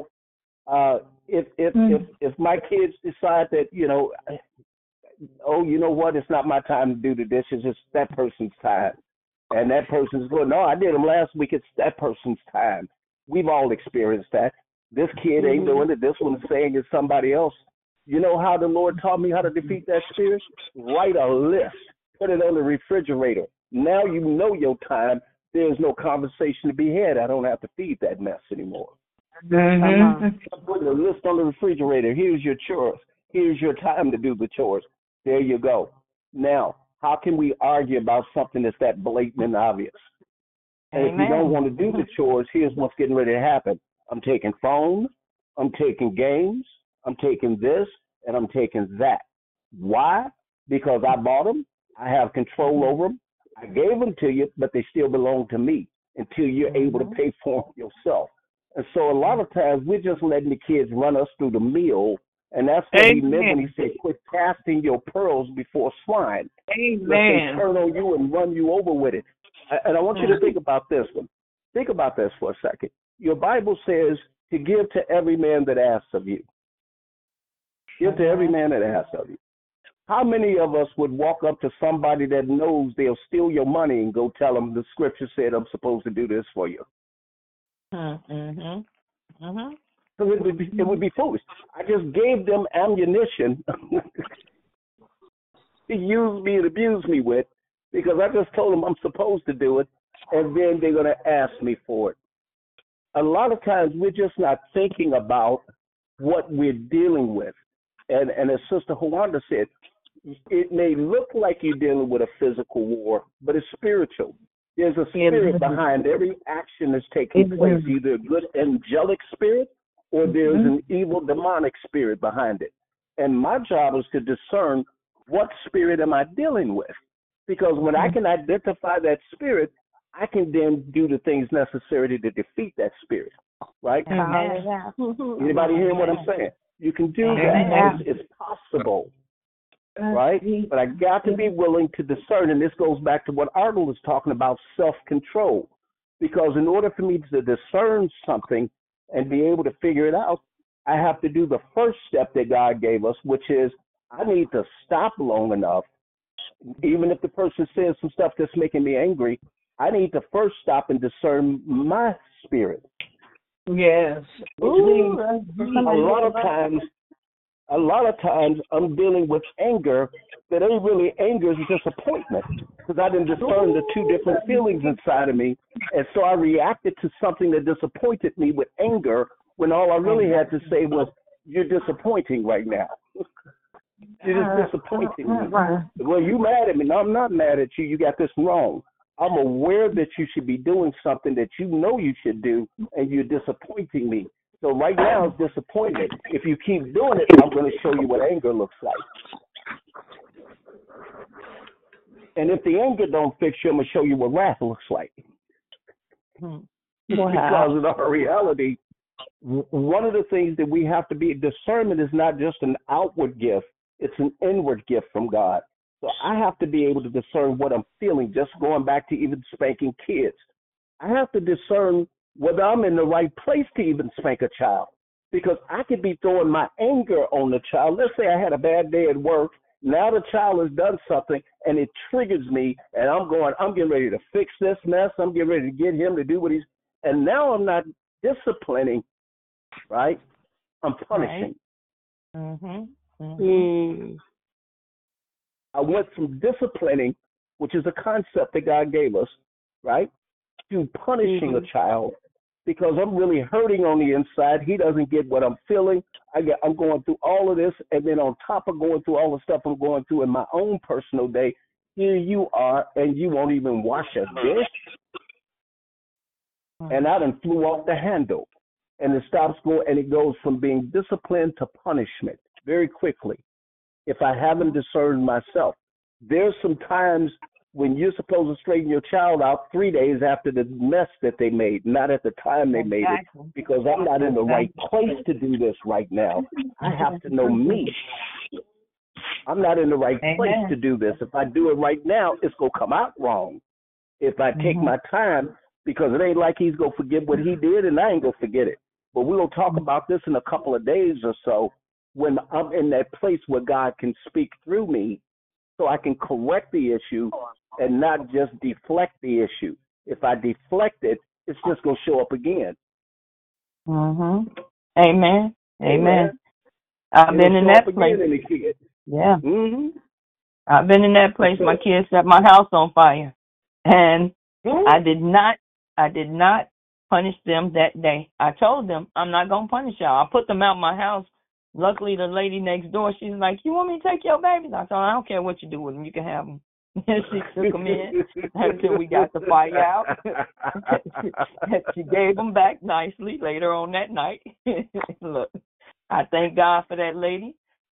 if my kids decide that, you know what, it's not my time to do the dishes, it's that person's time. And that person's going, no, I did them last week, it's that person's time. We've all experienced that. This kid ain't doing it, this one's saying it's somebody else. You know how the Lord taught me how to defeat that spirit? Write a list, put it on the refrigerator. Now you know your time. There's no conversation to be had. I don't have to feed that mess anymore. I'm putting a list on the refrigerator. Here's your chores. Here's your time to do the chores. There you go. Now, how can we argue about something that's that blatant and obvious? And if you don't want to do the chores, here's what's getting ready to happen. I'm taking phones, I'm taking games, I'm taking this, and I'm taking that. Why? Because I bought them, I have control over them, I gave them to you, but they still belong to me until you're able to pay for them yourself. And so a lot of times we're just letting the kids run us through the meal, and that's what he meant when he said, quit casting your pearls before swine. Let them turn on you and run you over with it. And I want you to think about this one. Think about this for a second. Your Bible says to give to every man that asks of you. Give to every man that asks of you. How many of us would walk up to somebody that knows they'll steal your money and go tell them the scripture said I'm supposed to do this for you? So it would be foolish. I just gave them ammunition to use me and abuse me with because I just told them I'm supposed to do it, and then they're going to ask me for it. A lot of times we're just not thinking about what we're dealing with. And as Sister Hawanda said, it may look like you're dealing with a physical war, but it's spiritual. There's a spirit behind every action that's taking place, either a good angelic spirit or there's an evil demonic spirit behind it. And my job is to discern what spirit am I dealing with. Because when I can identify that spirit, I can then do the things necessary to defeat that spirit. Right? Anybody hearing what I'm saying? You can do that. It's possible. Right? But I got to be willing to discern, and this goes back to what Arnold was talking about, self-control. Because in order for me to discern something and be able to figure it out, I have to do the first step that God gave us, which is I need to stop long enough, even if the person says some stuff that's making me angry, I need to first stop and discern my spirit. Yes. Which means a lot of times I'm dealing with anger that ain't really anger, it's disappointment. Because I didn't discern the two different feelings inside of me. And so I reacted to something that disappointed me with anger when all I really had to say was, you're disappointing right now. You're just disappointing me. Well, you mad at me. No, I'm not mad at you. You got this wrong. I'm aware that you should be doing something that you know you should do, and you're disappointing me. So right now it's disappointment. If you keep doing it, I'm going to show you what anger looks like. And if the anger don't fix you, I'm going to show you what wrath looks like. Wow. Because in our reality, one of the things that we have to be, discernment is not just an outward gift, it's an inward gift from God. So I have to be able to discern what I'm feeling, just going back to even spanking kids. I have to discern whether I'm in the right place to even spank a child, because I could be throwing my anger on the child. Let's say I had a bad day at work. Now the child has done something and it triggers me, and I'm getting ready to fix this mess. I'm getting ready to get him to do what he's, and now I'm not disciplining, right? I'm punishing. Right. Mm-hmm. Mm-hmm. I went from disciplining, which is a concept that God gave us, right, to punishing a child, because I'm really hurting on the inside. He doesn't get what I'm feeling. I'm going through all of this, and then on top of going through all the stuff I'm going through in my own personal day, here you are, and you won't even wash a dish. And I done flew off the handle. And it stops going, and it goes from being disciplined to punishment very quickly if I haven't discerned myself. There's some times when you're supposed to straighten your child out 3 days after the mess that they made, not at the time they made it, because I'm not in the right place to do this right now. I have to know me. I'm not in the right place to do this. If I do it right now, it's going to come out wrong. If I take my time, because it ain't like he's going to forget what he did, and I ain't going to forget it. But we're going to talk about this in a couple of days or so, when I'm in that place where God can speak through me, so I can correct the issue and not just deflect the issue. If I deflect it, it's just going to show up again. Mm-hmm. Amen. Amen. I've been in that place. Yeah. Mm-hmm. I've been in that place. My kids set my house on fire, and I did not punish them that day. I told them I'm not gonna punish y'all. I put them out my house. Luckily, the lady next door, she's like, "You want me to take your babies?" I told her, "I don't care what you do with them. You can have them." She took them in until we got the fire out. She gave them back nicely later on that night. Look, I thank God for that lady.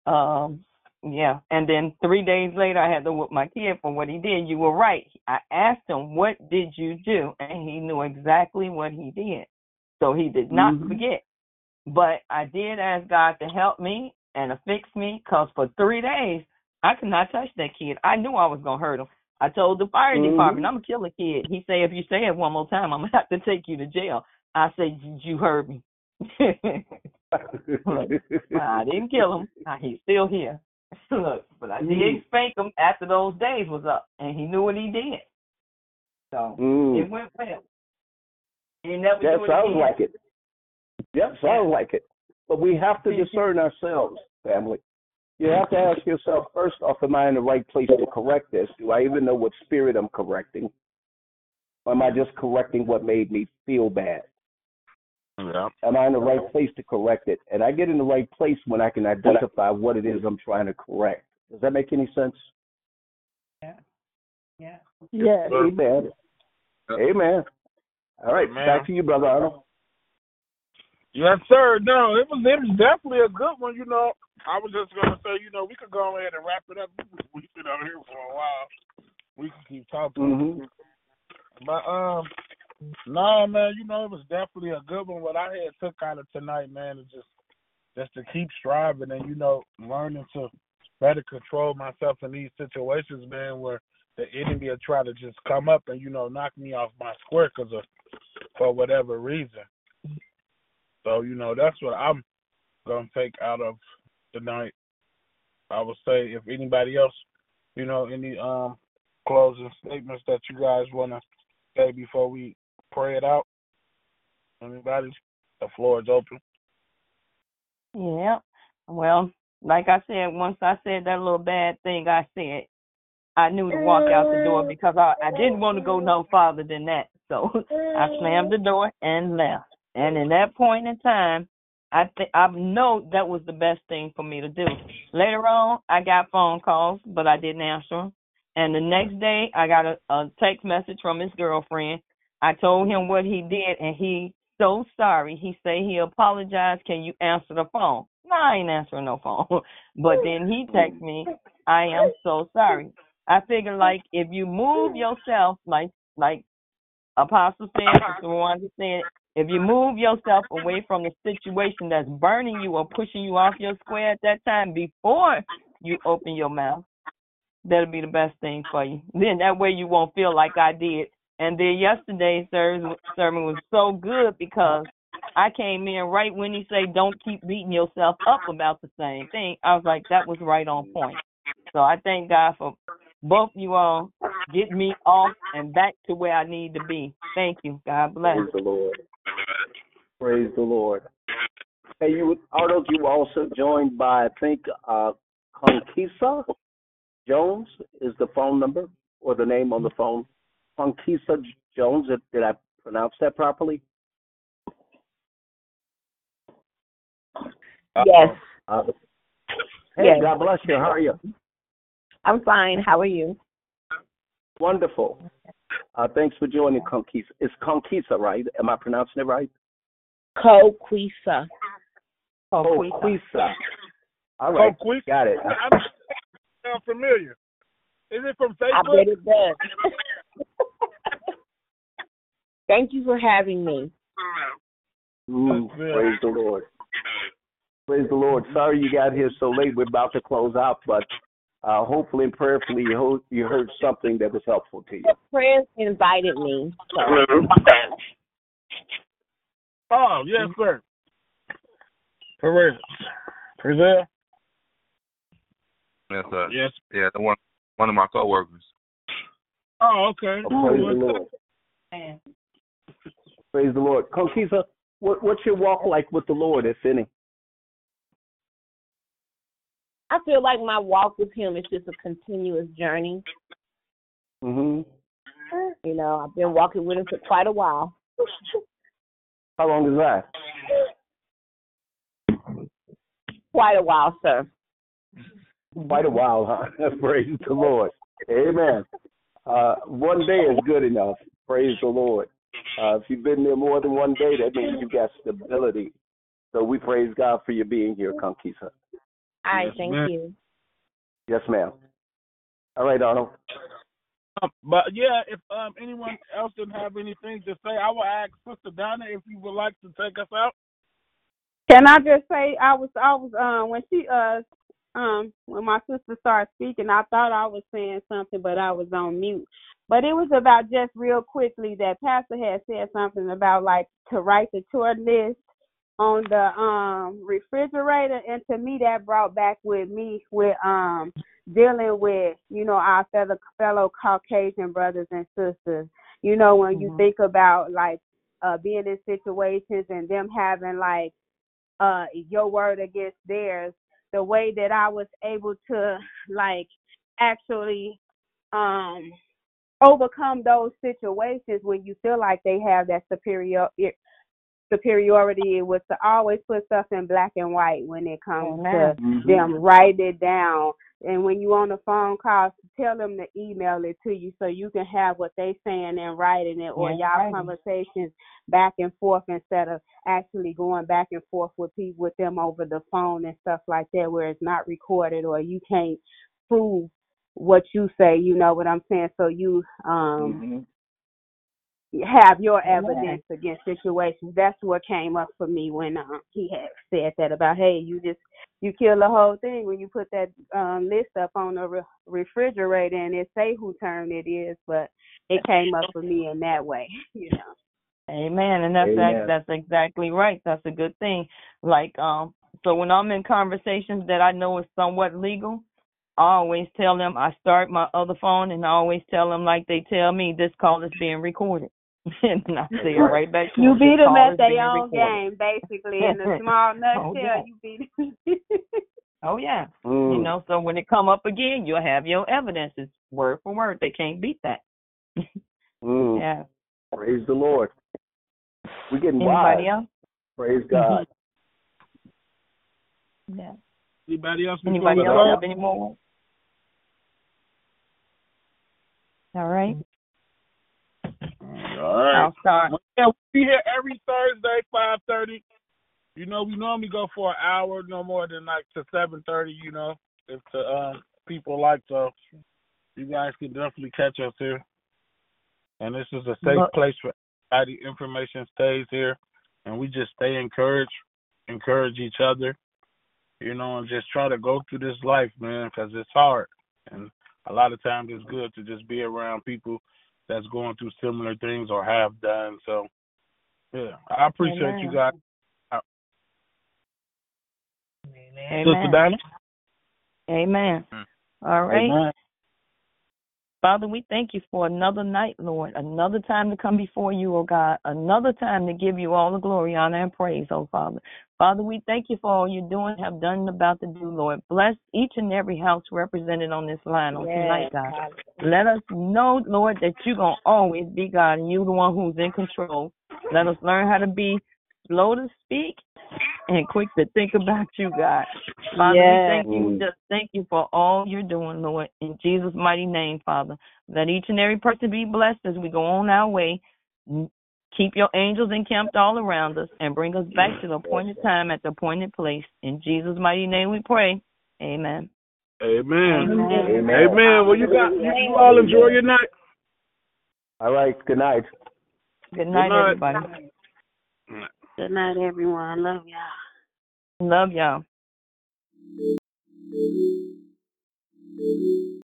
Yeah, and then 3 days later, I had to whoop my kid for what he did. You were right. I asked him, "What did you do?" And he knew exactly what he did. So he did not forget. But I did ask God to help me and to fix me, because for 3 days, I could not touch that kid. I knew I was going to hurt him. I told the fire department, I'm going to kill a kid. He said, if you say it one more time, I'm going to have to take you to jail. I said, you heard me. Look, I didn't kill him. He's still here. Look, but I did spank him after those days was up, and he knew what he did. So it went well. He never that sounds again. Like it. Yep, sounds like it. But we have to discern ourselves, family. You have to ask yourself, first off, am I in the right place to correct this? Do I even know what spirit I'm correcting? Or am I just correcting what made me feel bad? Yeah. Am I in the right place to correct it? And I get in the right place when I can identify what it is I'm trying to correct. Does that make any sense? Yeah. Yeah. Yes. Amen. Amen. All right, back to you, Brother Arnold. Yes, sir. No, it was definitely a good one. You know, I was just gonna say, you know, we could go ahead and wrap it up. We've been out here for a while. We can keep talking. But no, man, you know, it was definitely a good one. What I had took out of tonight, man, is just to keep striving and, you know, learning to better control myself in these situations, man, where the enemy will try to just come up and, you know, knock me off my square for whatever reason. So, you know, that's what I'm going to take out of tonight. I would say, if anybody else, you know, any closing statements that you guys want to say before we pray it out. Anybody? The floor is open. Yeah. Well, like I said, once I said that little bad thing I said, I knew to walk out the door, because I didn't want to go no farther than that. So I slammed the door and left. And in that point in time, I know that was the best thing for me to do. Later on, I got phone calls, but I didn't answer them. And the next day, I got a text message from his girlfriend. I told him what he did, and he's so sorry. He said he apologized. Can you answer the phone? No, I ain't answering no phone. But then he texted me, I am so sorry. I figure, like, if you move yourself, like Apostle said, Sister Rwanda said, if you move yourself away from the situation that's burning you or pushing you off your square at that time before you open your mouth, that'll be the best thing for you. Then that way you won't feel like I did. And then yesterday's sermon was so good because I came in right when he said, don't keep beating yourself up about the same thing. I was like, that was right on point. So I thank God for both you all getting me off and back to where I need to be. Thank you. God bless. Praise the Lord. Praise the Lord. Hey, Arnold, you were also joined by, I think, Conquisa Jones is the phone number or the name on the phone. Conquisa Jones, did I pronounce that properly? Yes. Hey, yes. God bless you. How are you? I'm fine. How are you? Wonderful. Thanks for joining Conquisa. It's Conquisa, right? Am I pronouncing it right? Coquisa. Coquisa. All right. Coquisa. Got it. Sound familiar. Is it from Facebook? I bet it does. Thank you for having me. Praise the Lord. Praise the Lord. Sorry you got here so late. We're about to close out, but hopefully and prayerfully you heard something that was helpful to you. The prayers invited me. So. Oh, yes, sir. Brazil? Yes, sir. Yes. Yeah, the one of my coworkers. Oh, okay. Praise the Lord. Praise the Lord. Conquisa, what's your walk like with the Lord, if any? I feel like my walk with him is just a continuous journey. Mm-hmm. You know, I've been walking with him for quite a while. How long is that? Quite a while, sir. Quite a while, huh? Praise the Lord. Amen. One day is good enough. Praise the Lord. If you've been there more than one day, that means you've got stability. So we praise God for you being here, Conquisa. All right, thank you. Yes, ma'am. All right, Arnold. But yeah, if anyone else didn't have anything to say, I will ask Sister Donna if you would like to take us out. Can I just say I was when my sister started speaking, I thought I was saying something, but I was on mute. But it was about just real quickly that Pastor had said something about like to write the tour list on the refrigerator, and to me that brought back with me with dealing with, you know, our fellow Caucasian brothers and sisters. You know, when you think about like being in situations and them having like your word against theirs, the way that I was able to like actually overcome those situations when you feel like they have that superiority, was to always put stuff in black and white when it comes to them writing it down. And when you on the phone call, tell them to email it to you so you can have what they saying and writing it, or y'all conversations back and forth instead of actually going back and forth with them over the phone and stuff like that, where it's not recorded or you can't prove what you say. You know what I'm saying? So you have your evidence against situations. That's what came up for me when he had said that about, hey, you kill the whole thing when you put that list up on the refrigerator and it say who turn it is, but it came up for me in that way, you know. Amen. And that's exactly right. That's a good thing. Like so when I'm in conversations that I know is somewhat legal, I always tell them, I start my other phone and I always tell them like they tell me, this call is being recorded. And I say it right back to you them. beat them at their own game, basically. In a small nutshell, you beat them. Oh, yeah. You know, so when it come up again, you'll have your evidence. It's word for word. They can't beat that. Yeah. Praise the Lord. We're getting Anybody wise. else? Praise God. Yeah. Anybody else have any more? All right. All right. I'll start. Yeah, we'll be here every Thursday, 5:30. You know, we normally go for an hour, no more than like to 7:30. You know, if the people like to, you guys can definitely catch us here. And this is a safe place for everybody. Information stays here, and we just stay encourage each other. You know, and just try to go through this life, man, because it's hard. And a lot of times it's good to just be around people that's going through similar things or have done. So, yeah, I appreciate you guys. Amen. Sister Donna? Amen. All right. Amen. Father, we thank you for another night, Lord, another time to come before you, oh God, another time to give you all the glory, honor, and praise, oh Father. Father, we thank you for all you're doing, have done, and about to do, Lord. Bless each and every house represented on this line on tonight, God. Let us know, Lord, that you're going to always be God, and you're the one who's in control. Let us learn how to be slow to speak and quick to think about you, God. Father, we thank you. Just thank you for all you're doing, Lord. In Jesus' mighty name, Father. Let each and every person be blessed as we go on our way. Keep your angels encamped all around us and bring us back to the appointed time at the appointed place. In Jesus' mighty name we pray. Amen. Amen. Amen. Amen. Well, you all enjoy your night. All right. Good night. Good night, everybody. Good night, everyone. Love y'all. Love y'all.